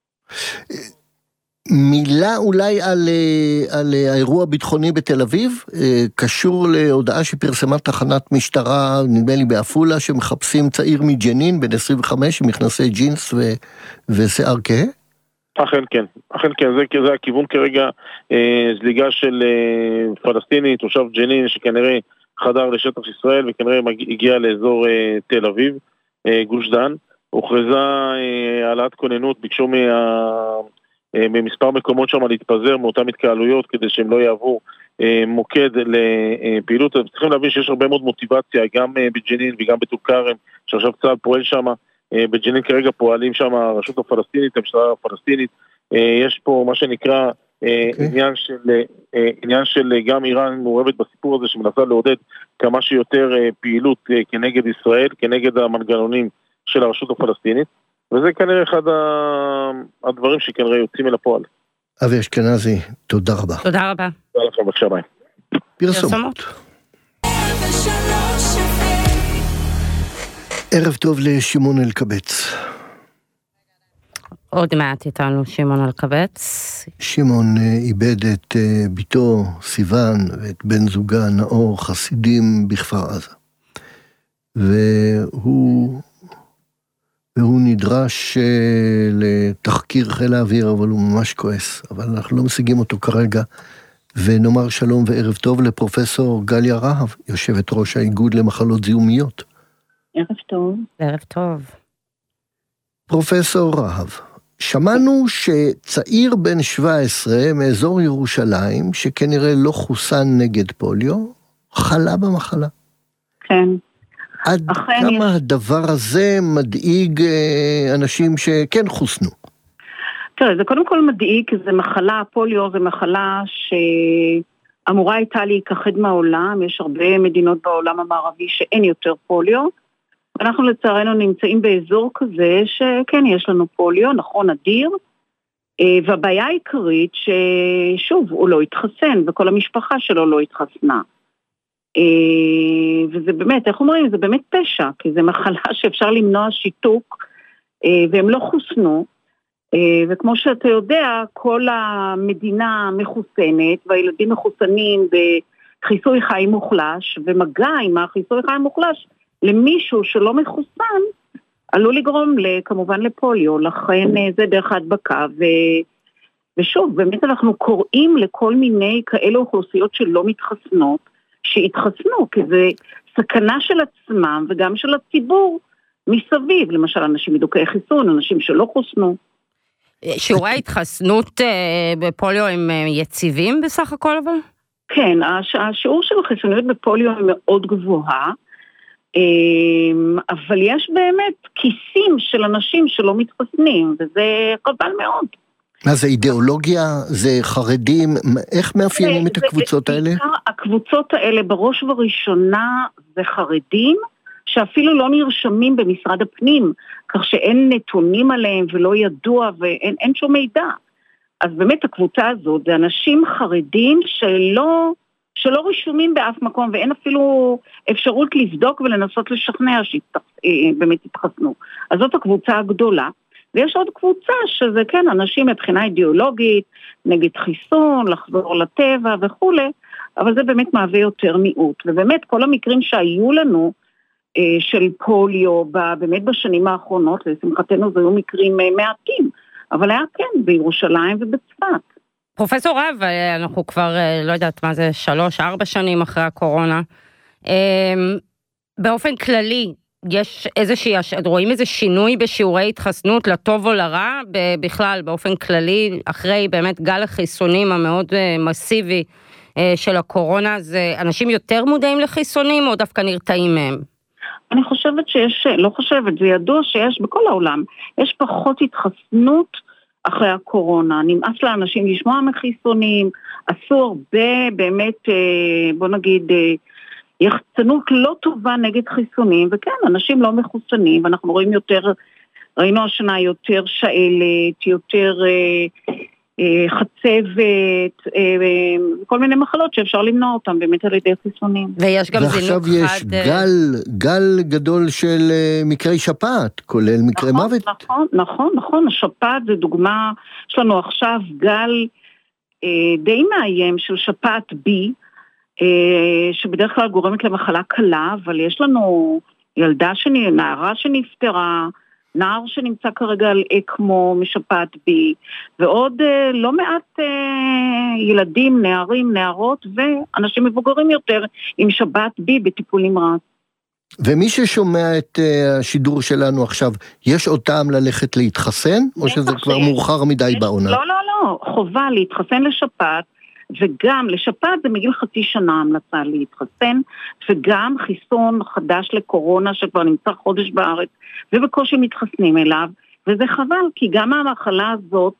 מילה אולי על, על האירוע ביטחוני בתל אביב, קשור להודעה שפרסמה תחנת משטרה, נדמה לי באפולה, שמחפשים צעיר מג'נין, בן עשרים וחמש, עם מכנסי ג'ינס ו, ושיער כהה? אכן כן, אכן כן, זה, זה הכיוון כרגע, זליגה של פלסטיני, תושב ג'נין, שכנראה חדר לשטח ישראל, וכנראה הגיע לאזור תל אביב, גוש דן, הוכרזה העלאת כוננות, ביקשו מה... במספר מקומות שם להתפזר מאותן התקהלויות כדי שהם לא יעברו מוקד לפעילות. צריכים להבין שיש הרבה מאוד מוטיבציה גם בג'נין וגם בטול כרם, שעכשיו צה"ל פועל שם. בג'נין כרגע פועלים שם הרשות הפלסטינית, המשטרה הפלסטינית. יש פה מה שנקרא עניין של עניין של גם איראן מעורבת בסיפור הזה שמנסה לעודד כמה שיותר פעילות כנגד ישראל, כנגד המנגנונים של הרשות הפלסטינית, וזה כנראה אחד הדברים שכנראה יוצאים אל הפועל. אבי אשכנזי, תודה רבה. תודה רבה. תודה לכם, בבקשה, ביי. פרסומות. ערב טוב לשמעון אלקבץ. עוד מעט איתנו שמעון אלקבץ. שמעון איבד את ביתו סיוון ואת בן זוגה נאור חסידים בכפר עזה. והוא, והוא נדרש לתחקיר חיל האוויר, אבל הוא ממש כועס. אבל אנחנו לא משיגים אותו כרגע. ונאמר שלום וערב טוב לפרופסור גליה רהב, יושבת ראש האיגוד למחלות זיהומיות. ערב טוב. ערב טוב. פרופסור רהב, שמענו שצעיר בן שבע עשרה מאזור ירושלים, שכנראה לא חוסן נגד פוליו, חלה במחלה. כן. עד כמה יש... הדבר הזה מדאיג אנשים שכן חוסנו? תראה, זה קודם כל מדאיג, כי זה מחלה, פוליו זה מחלה שאמורה הייתה להיכחד מהעולם, יש הרבה מדינות בעולם המערבי שאין יותר פוליו, אנחנו לצערנו נמצאים באזור כזה שכן יש לנו פוליו, נכון, אדיר, והבעיה העיקרית ששוב, הוא לא התחסן, וכל המשפחה שלו לא התחסנה. וזה באמת, איך אומרים, זה באמת פשע, כי זה מחלה שאפשר למנוע שיתוק, והם לא חוסנו, וכמו שאתה יודע, כל המדינה מחוסנת, והילדים מחוסנים בחיסוי חיים מוחלש, ומגע עם החיסוי חיים מוחלש, למישהו שלא מחוסן, עלול לגרום כמובן לפוליו, לכן זה דרך ההדבקה, ו... ושוב, באמת אנחנו קוראים לכל מיני כאלה אוכלוסיות שלא מתחסנות, שהתחסנו, כי זה סכנה של עצמם וגם של הציבור מסביב, למשל אנשים מדוכאי חיסון, אנשים שלא חוסנו. שיעורי ההתחסנות בפוליו הם יציבים בסך הכל אבל? כן, השיעור של החיסוניות בפוליו היא מאוד גבוהה, אבל יש באמת כיסים של אנשים שלא מתחסנים, וזה חבל מאוד. מה זה אידיאולוגיה? זה חרדים? איך מאפיינים את הקבוצות האלה? הקבוצות האלה בראש וראשונה זה חרדים, שאפילו לא נרשמים במשרד הפנים, כך שאין נתונים עליהם ולא ידוע ואין אין שום מידע. אז באמת הקבוצה הזאת זה אנשים חרדים שלא... שלא רשומים באף מקום, ואין אפילו אפשרות לבדוק ולנסות לשכנע שבאמת התחסנו. אז זאת הקבוצה הגדולה, ויש עוד קבוצה שזה כן, אנשים מבחינה אידיאולוגית, נגד חיסון, לחזור לטבע וכו', אבל זה באמת מהווה יותר מיעוט. ובאמת כל המקרים שהיו לנו של פוליו, באמת בשנים האחרונות, לשמחתנו זה היו מקרים מעטים, אבל היה כן בירושלים ובצפת. פרופסור רב, אנחנו כבר, לא יודעת מה זה, שלוש, ארבע שנים אחרי הקורונה. באופן כללי, יש איזושהי, רואים איזה שינוי בשיעורי התחסנות, לטוב או לרע, בכלל, באופן כללי, אחרי באמת גל החיסונים המאוד מסיבי של הקורונה, זה אנשים יותר מודעים לחיסונים, או דווקא נרתעים מהם? אני חושבת שיש, לא חושבת, זה ידוע שיש בכל העולם, יש פחות התחסנות, אחרי הקורונה, נמאס לאנשים לשמוע מחיסונים, עשו הרבה באמת, בוא נגיד, יחצנות לא טובה נגד חיסונים, וכן, אנשים לא מחוסנים, ואנחנו רואים יותר, ראינו השנה יותר שאלת, יותר חצבת, כל מיני מחלות שאפשר למנוע אותם באמת על ידי חיסונים. ויש גם זינוק חד... ועכשיו יש גל, גל גדול של מקרי שפעת, כולל מקרי נכון, מוות. נכון, נכון, נכון, השפעת זה דוגמה, יש לנו עכשיו גל אה, די מאיים של שפעת בי, אה, שבדרך כלל גורמת למחלה קלה, אבל יש לנו ילדה, שני, נערה שנפטרה, נער שנמצא כרגע על אקמו משפעת בי, ועוד אה, לא מעט אה, ילדים, נערים, נערות, ואנשים מבוגרים יותר עם שפעת בי בטיפול נמרץ. ומי ששומע את uh, השידור שלנו עכשיו, יש עוד טעם ללכת להתחסן, או שזה כבר ש... מאוחר מדי בעונה? לא, לא, לא, חובה להתחסן לשפעת, וגם לשפעת זה מגיל חצי שנה המלצה להתחסן, וגם חיסון חדש לקורונה שכבר נמצא חודש בארץ, ובקושי מתחסנים אליו, וזה חבל, כי גם המחלה הזאת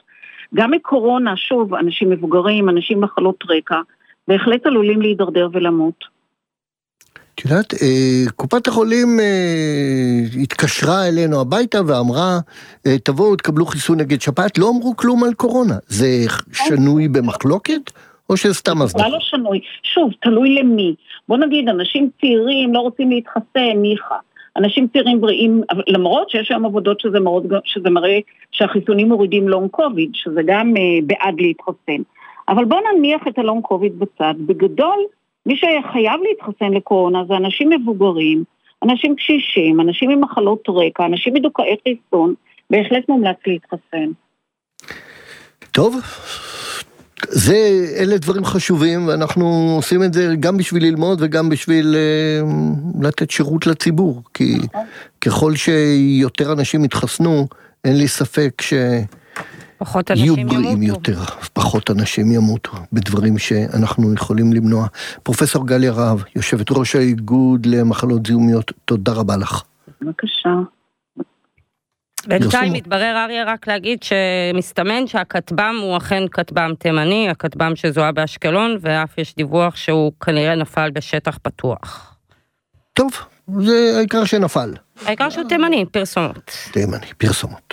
גם מקורונה, שוב, אנשים מבוגרים, אנשים מחלות רקע, בהחלט עלולים להידרדר ולמות. את יודעת, קופת החולים התקשרה אלינו הביתה ואמרה, תבואו, תקבלו חיסון נגד שפעת, לא אמרו כלום על קורונה. זה שנוי במחלוקת? או שסתם אז לא שנוי. שוב, תלוי למי. בוא נגיד, אנשים צעירים לא רוצים להתחסן, ניחא. אנשים צעירים בריאים, למרות שיש שם עבודות שזה, מאוד, שזה מראה שהחיסונים מורידים לונג קוביד, שזה גם בעד להתחסן. אבל בוא נניח את הלונג קוביד בצד. בגדול, מי שחייב להתחסן לקורונה זה אנשים מבוגרים, אנשים קשישים, אנשים עם מחלות רקע, אנשים מדוכאי חיסון, בהחלט מומלץ להתחסן. טוב, זה, אלה דברים חשובים, ואנחנו עושים את זה גם בשביל ללמוד וגם בשביל uh, לתת שירות לציבור, כי ככל שיותר אנשים יתחסנו, אין לי ספק ש... פחות אנשים בריאים ימותו. יותר, פחות אנשים ימותו, בדברים שאנחנו יכולים למנוע. פרופסור גליה רהב, יושבת ראש האיגוד למחלות זיהומיות, תודה רבה לך. בבקשה. בינתיים מתברר אריה רק להגיד שמסתמן שהכתבם הוא אכן כתבם תימני, הכתבם שזוהה באשקלון, ואף יש דיווח שהוא כנראה נפל בשטח פתוח. טוב, זה העיקר שנפל. העיקר שהוא תימני, פרסומות. תימני, פרסומות.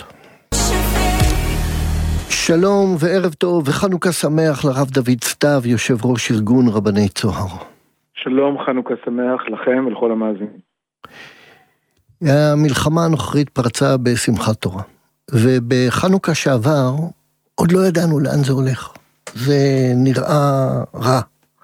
שלום וערב טוב וחנוכה שמח לרב דוד סתיו, יושב ראש ארגון רבני צוהר. שלום, חנוכה שמח לכם ולכל המאזינים. המלחמה הנוכחית פרצה בשמחת תורה, ובחנוכה שעבר עוד לא ידענו לאן זה הולך. זה נראה רע.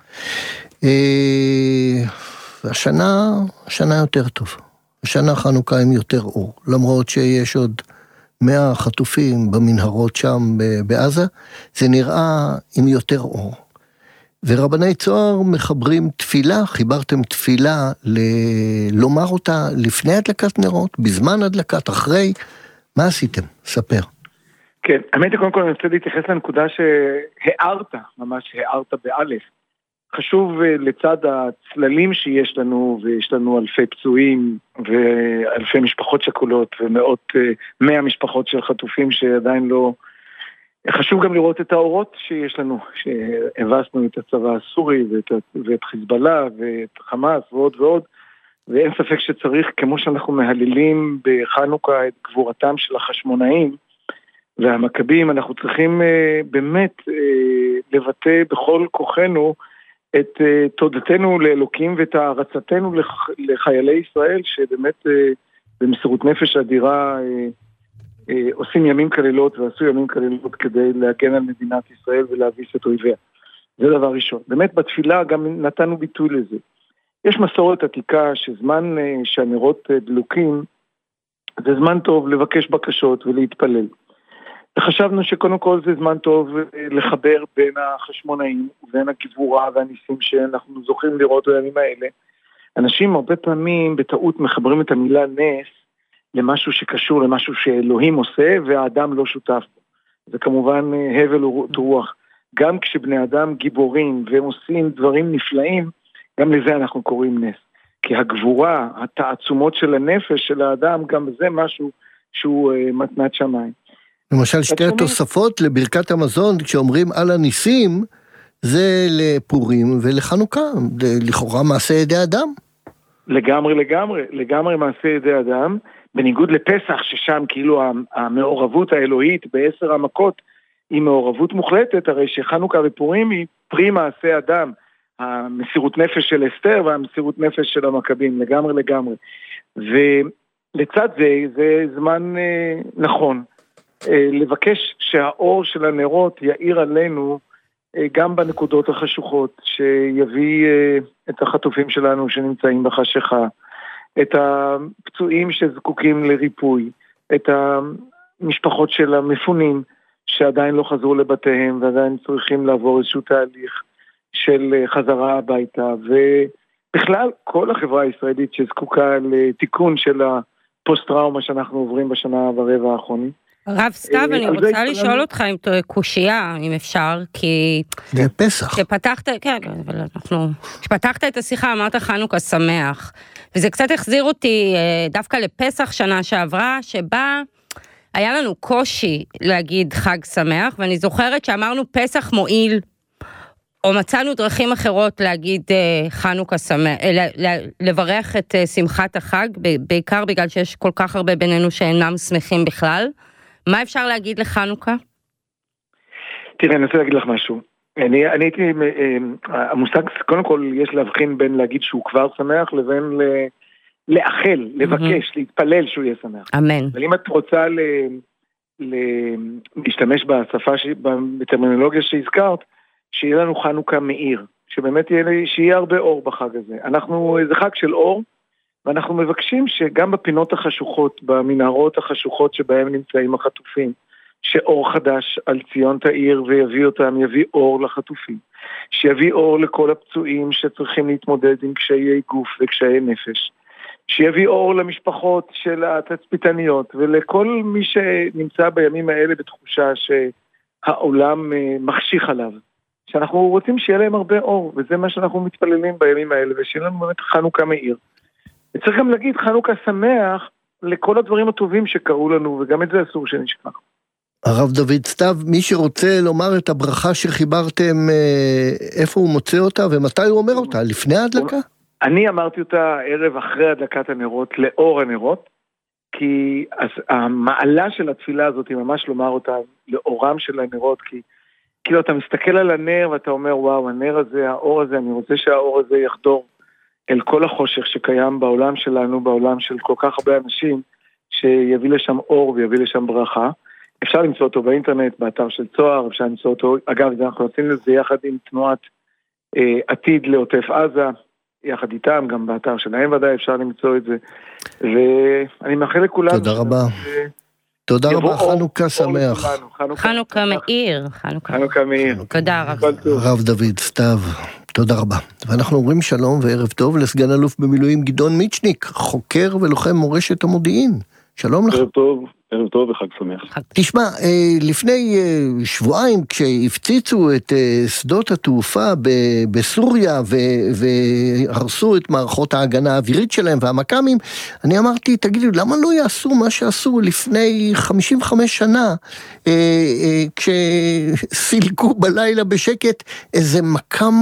והשנה, השנה יותר טוב. השנה חנוכה עם יותר אור, למרות שיש עוד מאה חטופים במנהרות שם בעזה, זה נראה עם יותר אור. ורבני צוהר מחברים תפילה, חיברתם תפילה ל- לומר אותה לפני הדלקת נרות, בזמן הדלקת, אחרי, מה עשיתם? ספר. כן, האמת היא קודם כל אני רוצה להתייחס לנקודה שהארת, ממש הארת באלף. חשוב לצד הצללים שיש לנו, ויש לנו אלפי פצועים, ואלפי משפחות שכולות, ומאות, מאה משפחות של חטופים שעדיין לא... חשוב גם לראות את האורות שיש לנו, שהבסנו את הצבא הסורי, ואת, ואת חיזבאללה, ואת חמאס, ועוד ועוד, ואין ספק שצריך, כמו שאנחנו מהללים בחנוכה את גבורתם של החשמונאים, והמכבים, אנחנו צריכים באמת לבטא בכל כוחנו, את uh, תודתנו לאלוקים ואת הערצתנו לח... לחיילי ישראל, שבאמת uh, במסירות נפש אדירה uh, uh, עושים ימים כלילות ועשו ימים כלילות כדי להגן על מדינת ישראל ולהביס את אויביה. זה דבר ראשון. באמת בתפילה גם נתנו ביטוי לזה. יש מסורת עתיקה שזמן uh, שהנרות uh, דלוקים, זה זמן טוב לבקש בקשות ולהתפלל. וחשבנו שקודם כל זה זמן טוב לחבר בין החשמונאים ובין הגבורה והניסים שאנחנו זוכים לראות בימים האלה. אנשים הרבה פעמים בטעות מחברים את המילה נס למשהו שקשור למשהו שאלוהים עושה והאדם לא שותף בו. זה כמובן הבל ורוח. גם כשבני אדם גיבורים והם עושים דברים נפלאים, גם לזה אנחנו קוראים נס. כי הגבורה, התעצומות של הנפש של האדם, גם זה משהו שהוא מתנת שמיים. למשל שתי התוספות לברכת המזון, כשאומרים על הניסים, זה לפורים ולחנוכה, לכאורה מעשה ידי אדם. לגמרי, לגמרי, לגמרי מעשה ידי אדם, בניגוד לפסח, ששם כאילו המעורבות האלוהית בעשר המכות, היא מעורבות מוחלטת, הרי שחנוכה ופורים היא פרי מעשה אדם, המסירות נפש של אסתר והמסירות נפש של המכבים, לגמרי, לגמרי. ולצד זה, זה זמן אה, נכון, לבקש שהאור של הנרות יאיר עלינו גם בנקודות החשוכות, שיביא את החטופים שלנו שנמצאים בחשיכה, את הפצועים שזקוקים לריפוי, את המשפחות של המפונים שעדיין לא חזרו לבתיהם ועדיין צריכים לעבור איזשהו תהליך של חזרה הביתה, ובכלל כל החברה הישראלית שזקוקה לתיקון של הפוסט-טראומה שאנחנו עוברים בשנה ורבע האחרונים. רב סתיו, אני רוצה לשאול אותך אם קושייה, אם אפשר, כי... זה פסח. כשפתחת, כן, אבל אנחנו... כשפתחת את השיחה, אמרת חנוכה שמח, וזה קצת החזיר אותי דווקא לפסח שנה שעברה, שבה היה לנו קושי להגיד חג שמח, ואני זוכרת שאמרנו פסח מועיל, או מצאנו דרכים אחרות להגיד חנוכה שמח, לברך את שמחת החג, בעיקר בגלל שיש כל כך הרבה בינינו שאינם שמחים בכלל. מה אפשר להגיד לחנוכה? תראה, אני רוצה להגיד לך משהו. אני, אני הייתי, המושג, קודם כל יש להבחין בין להגיד שהוא כבר שמח, לבין ל, לאחל, לבקש, להתפלל שהוא יהיה שמח. אמן. אבל אם את רוצה ל, ל, להשתמש בשפה, בטרמינולוגיה שהזכרת, שיהיה לנו חנוכה מאיר, שבאמת יהיה, שיהיה הרבה אור בחג הזה. אנחנו, זה חג של אור, ואנחנו מבקשים שגם בפינות החשוכות, במנהרות החשוכות שבהם נמצאים החטופים, שאור חדש על ציון תאיר ויביא אותם, יביא אור לחטופים, שיביא אור לכל הפצועים שצריכים להתמודד עם קשיי גוף וקשיי נפש, שיביא אור למשפחות של התצפיתניות ולכל מי שנמצא בימים האלה בתחושה שהעולם מחשיך עליו, שאנחנו רוצים שיהיה להם הרבה אור, וזה מה שאנחנו מתפללים בימים האלה, ושיהיה לנו באמת חנוכה מאיר. וצריך גם להגיד חנוכה שמח לכל הדברים הטובים שקראו לנו, וגם את זה אסור שנשכח. הרב דוד סתיו, מי שרוצה לומר את הברכה שחיברתם, איפה הוא מוצא אותה ומתי הוא אומר אותה? לפני ההדלקה? אני אמרתי אותה ערב אחרי הדלקת הנרות, לאור הנרות, כי המעלה של התפילה הזאת היא ממש לומר אותה לאורם של הנרות, כי כאילו אתה מסתכל על הנר ואתה אומר, וואו, הנר הזה, האור הזה, אני רוצה שהאור הזה יחדור אל כל החושך שקיים בעולם שלנו, בעולם של כל כך הרבה אנשים, שיביא לשם אור ויביא לשם ברכה. אפשר למצוא אותו באינטרנט, באתר של צוהר, אפשר למצוא אותו, אגב, אנחנו עושים לזה יחד עם תנועת אה, עתיד לעוטף עזה, יחד איתם, גם באתר שלהם ודאי אפשר למצוא את זה, ואני מאחל לכולם. תודה רבה. תודה רבה, חנוכה שמח. חנוכה מאיר. חנוכה מאיר. תודה רבה. הרב דוד סתיו, תודה רבה. ואנחנו אומרים שלום וערב טוב לסגן אלוף במילואים גדעון מיצ'ניק, חוקר ולוחם מורשת המודיעין. שלום לך. ערב טוב. ערב טוב וחג שמח. תשמע, לפני שבועיים כשהפציצו את שדות התעופה בסוריה והרסו את מערכות ההגנה האווירית שלהם והמקאמים, אני אמרתי, תגידו, למה לא יעשו מה שעשו לפני חמישים וחמש שנה, כשסילקו בלילה בשקט איזה מקם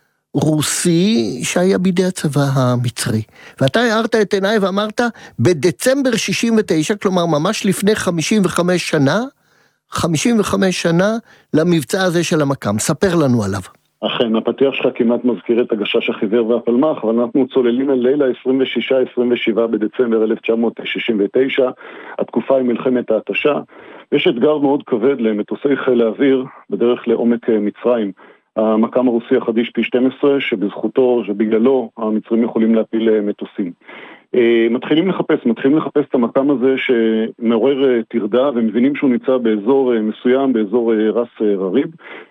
רוסי שהיה בידי הצבא המצרי. ואתה הערת את עיניי ואמרת, בדצמבר שישים ותשע, כלומר ממש לפני חמישים וחמש שנה, חמישים וחמש שנה למבצע הזה של המקם. ספר לנו עליו. אכן, הפתיח שלך כמעט מזכיר את הגשש החיוור והפלמח, אבל אנחנו צוללים אל לילה עשרים ושישה עשרים ושבעה בדצמבר אלף תשע מאות שישים ותשע, התקופה היא מלחמת ההתשה, ויש אתגר מאוד כבד למטוסי חיל האוויר בדרך לעומק מצרים. המקם הרוסי החדיש פי שתים עשרה, שבזכותו, שבגללו המצרים יכולים להפיל מטוסים. מתחילים לחפש, מתחילים לחפש את המקם הזה שמעורר תרדה, ומבינים שהוא נמצא באזור מסוים, באזור רס רריב,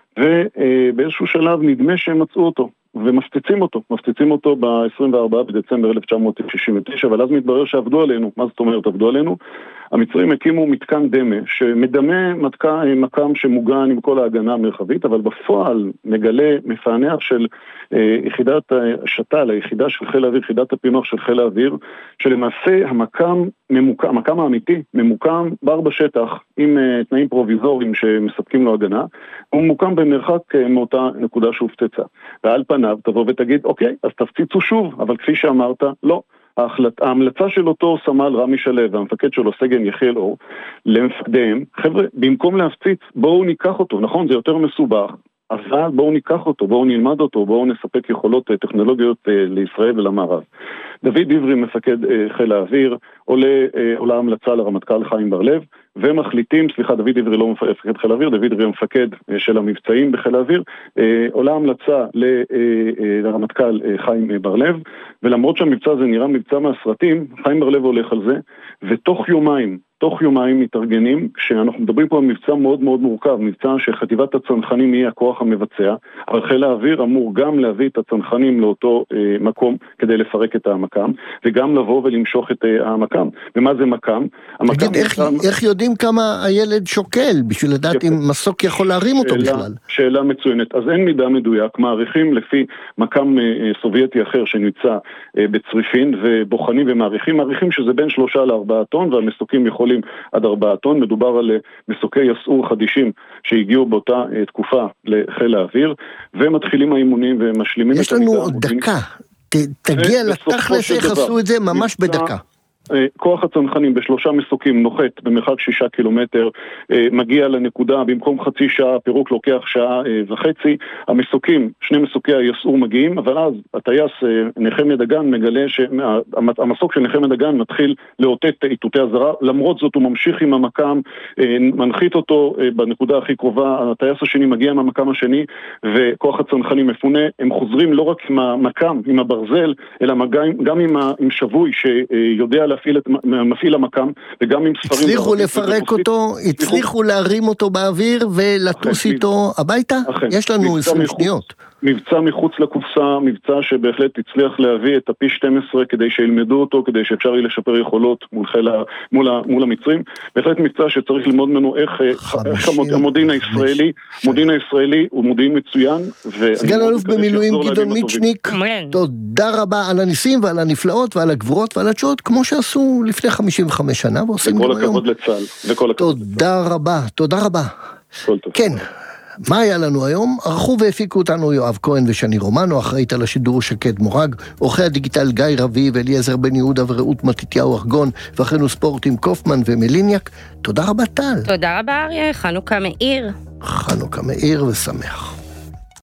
ובאיזשהו שלב נדמה שהם מצאו אותו, ומפציצים אותו, מפציצים אותו ב-עשרים וארבעה בדצמבר אלף תשע מאות שישים ותשע, אבל אז מתברר שעבדו עלינו. מה זאת אומרת עבדו עלינו? המצרים הקימו מתקן דמה, שמדמה מתקה, מקם שמוגן עם כל ההגנה המרחבית, אבל בפועל מגלה מפענח של אה, יחידת השטל, היחידה של חיל האוויר, יחידת הפינוח של חיל האוויר, שלמעשה המקם, ממוקם, המקם האמיתי ממוקם בר בשטח, עם אה, תנאים פרוביזוריים שמספקים לו הגנה, הוא ממוקם במרחק אה, מאותה נקודה שהופצצה. ועל פניו תבוא ותגיד, אוקיי, אז תפציצו שוב, אבל כפי שאמרת, לא. ההחלט, ההמלצה של אותו סמל רמי שלו והמפקד שלו סגן יחיאל אור למפקדיהם, חבר'ה, במקום להפציץ, בואו ניקח אותו, נכון, זה יותר מסובך, אבל בואו ניקח אותו, בואו נלמד אותו, בואו נספק יכולות טכנולוגיות לישראל ולמערב. דוד עברי, מפקד חיל האוויר, עולה, עולה המלצה לרמטכ"ל חיים בר-לב, ומחליטים, סליחה, דוד עברי לא מפקד חיל האוויר, דוד עברי המפקד של המבצעים בחיל האוויר, עולה המלצה לרמטכ"ל חיים בר-לב, ולמרות שהמבצע הזה נראה מבצע מהסרטים, חיים בר-לב הולך על זה, ותוך יומיים, תוך יומיים מתארגנים, שאנחנו מדברים פה על מבצע מאוד מאוד מורכב, מבצע שחטיבת הצנחנים היא הכוח המבצע, אבל חיל האוויר אמור גם להביא את הצנחנים לאותו אה, מקום כדי לפרק את המקם, וגם לבוא ולמשוך את אה, המקם. ומה זה מקם? תגיד, איך, מקם... איך יודעים כמה הילד שוקל, בשביל לדעת אם מסוק יכול להרים אותו שאלה, בכלל? שאלה מצוינת. אז אין מידע מדויק, מעריכים לפי מקם אה, סובייטי אחר שנמצא אה, בצריפין, ובוחנים ומעריכים, מעריכים שזה בין שלושה לארבעה טון, והמסוקים יכולים יכולים עד ארבעה טון. מדובר על מסוקי יסעור חדישים שהגיעו באותה תקופה לחיל האוויר, ומתחילים האימונים ומשלימים את המידע. יש לנו עוד דקה, תגיע לתכלס איך עשו את זה ממש בדקה. כוח הצנחנים בשלושה מסוקים נוחת במרחק שישה קילומטר, מגיע לנקודה, במקום חצי שעה, פירוק לוקח שעה וחצי, המסוקים, שני מסוקי היסעור מגיעים, אבל אז הטייס נחמיה דגן מגלה שהמסוק של נחמיה דגן מתחיל לאותת איתותי הזרה, למרות זאת הוא ממשיך עם המקם, מנחית אותו בנקודה הכי קרובה, הטייס השני מגיע עם המקם השני, וכוח הצנחנים מפונה, הם חוזרים לא רק עם המקם, עם הברזל, אלא גם עם שבוי שיודע להפעיל את מפעיל המקם, וגם עם ספרים... הצליחו לפרק אותו, הצליחו להרים אותו באוויר ולטוס איתו הביתה? יש לנו עשרים שניות. מבצע מחוץ לקופסה, מבצע שבהחלט הצליח להביא את הפי שתים עשרה כדי שילמדו אותו, כדי שאפשר יהיה לשפר יכולות מול, חילה, מול, מול המצרים. בהחלט מבצע שצריך ללמוד ממנו איך, איך המודיעין הישראלי, מודיעין הישראלי הוא מודיעין מצוין. סגן אלוף במילואים גדעון מיצ'ניק, תודה רבה על הניסים ועל הנפלאות ועל הגבורות ועל התשואות, כמו שעשו לפני חמישים וחמש שנה, ועושים וכל הכבוד לצה"ל. תודה רבה, תודה רבה. כן. מה היה לנו היום? ערכו והפיקו אותנו יואב כהן ושני רומנו, אחראית על השידור שקד מורג, עורכי הדיגיטל גיא רביב, אליעזר בן יהודה ורעות מתתיהו ארגון, ואחרינו ספורט עם קופמן ומליניאק. תודה רבה טל. תודה רבה אריה, חנוכה מאיר. חנוכה מאיר ושמח.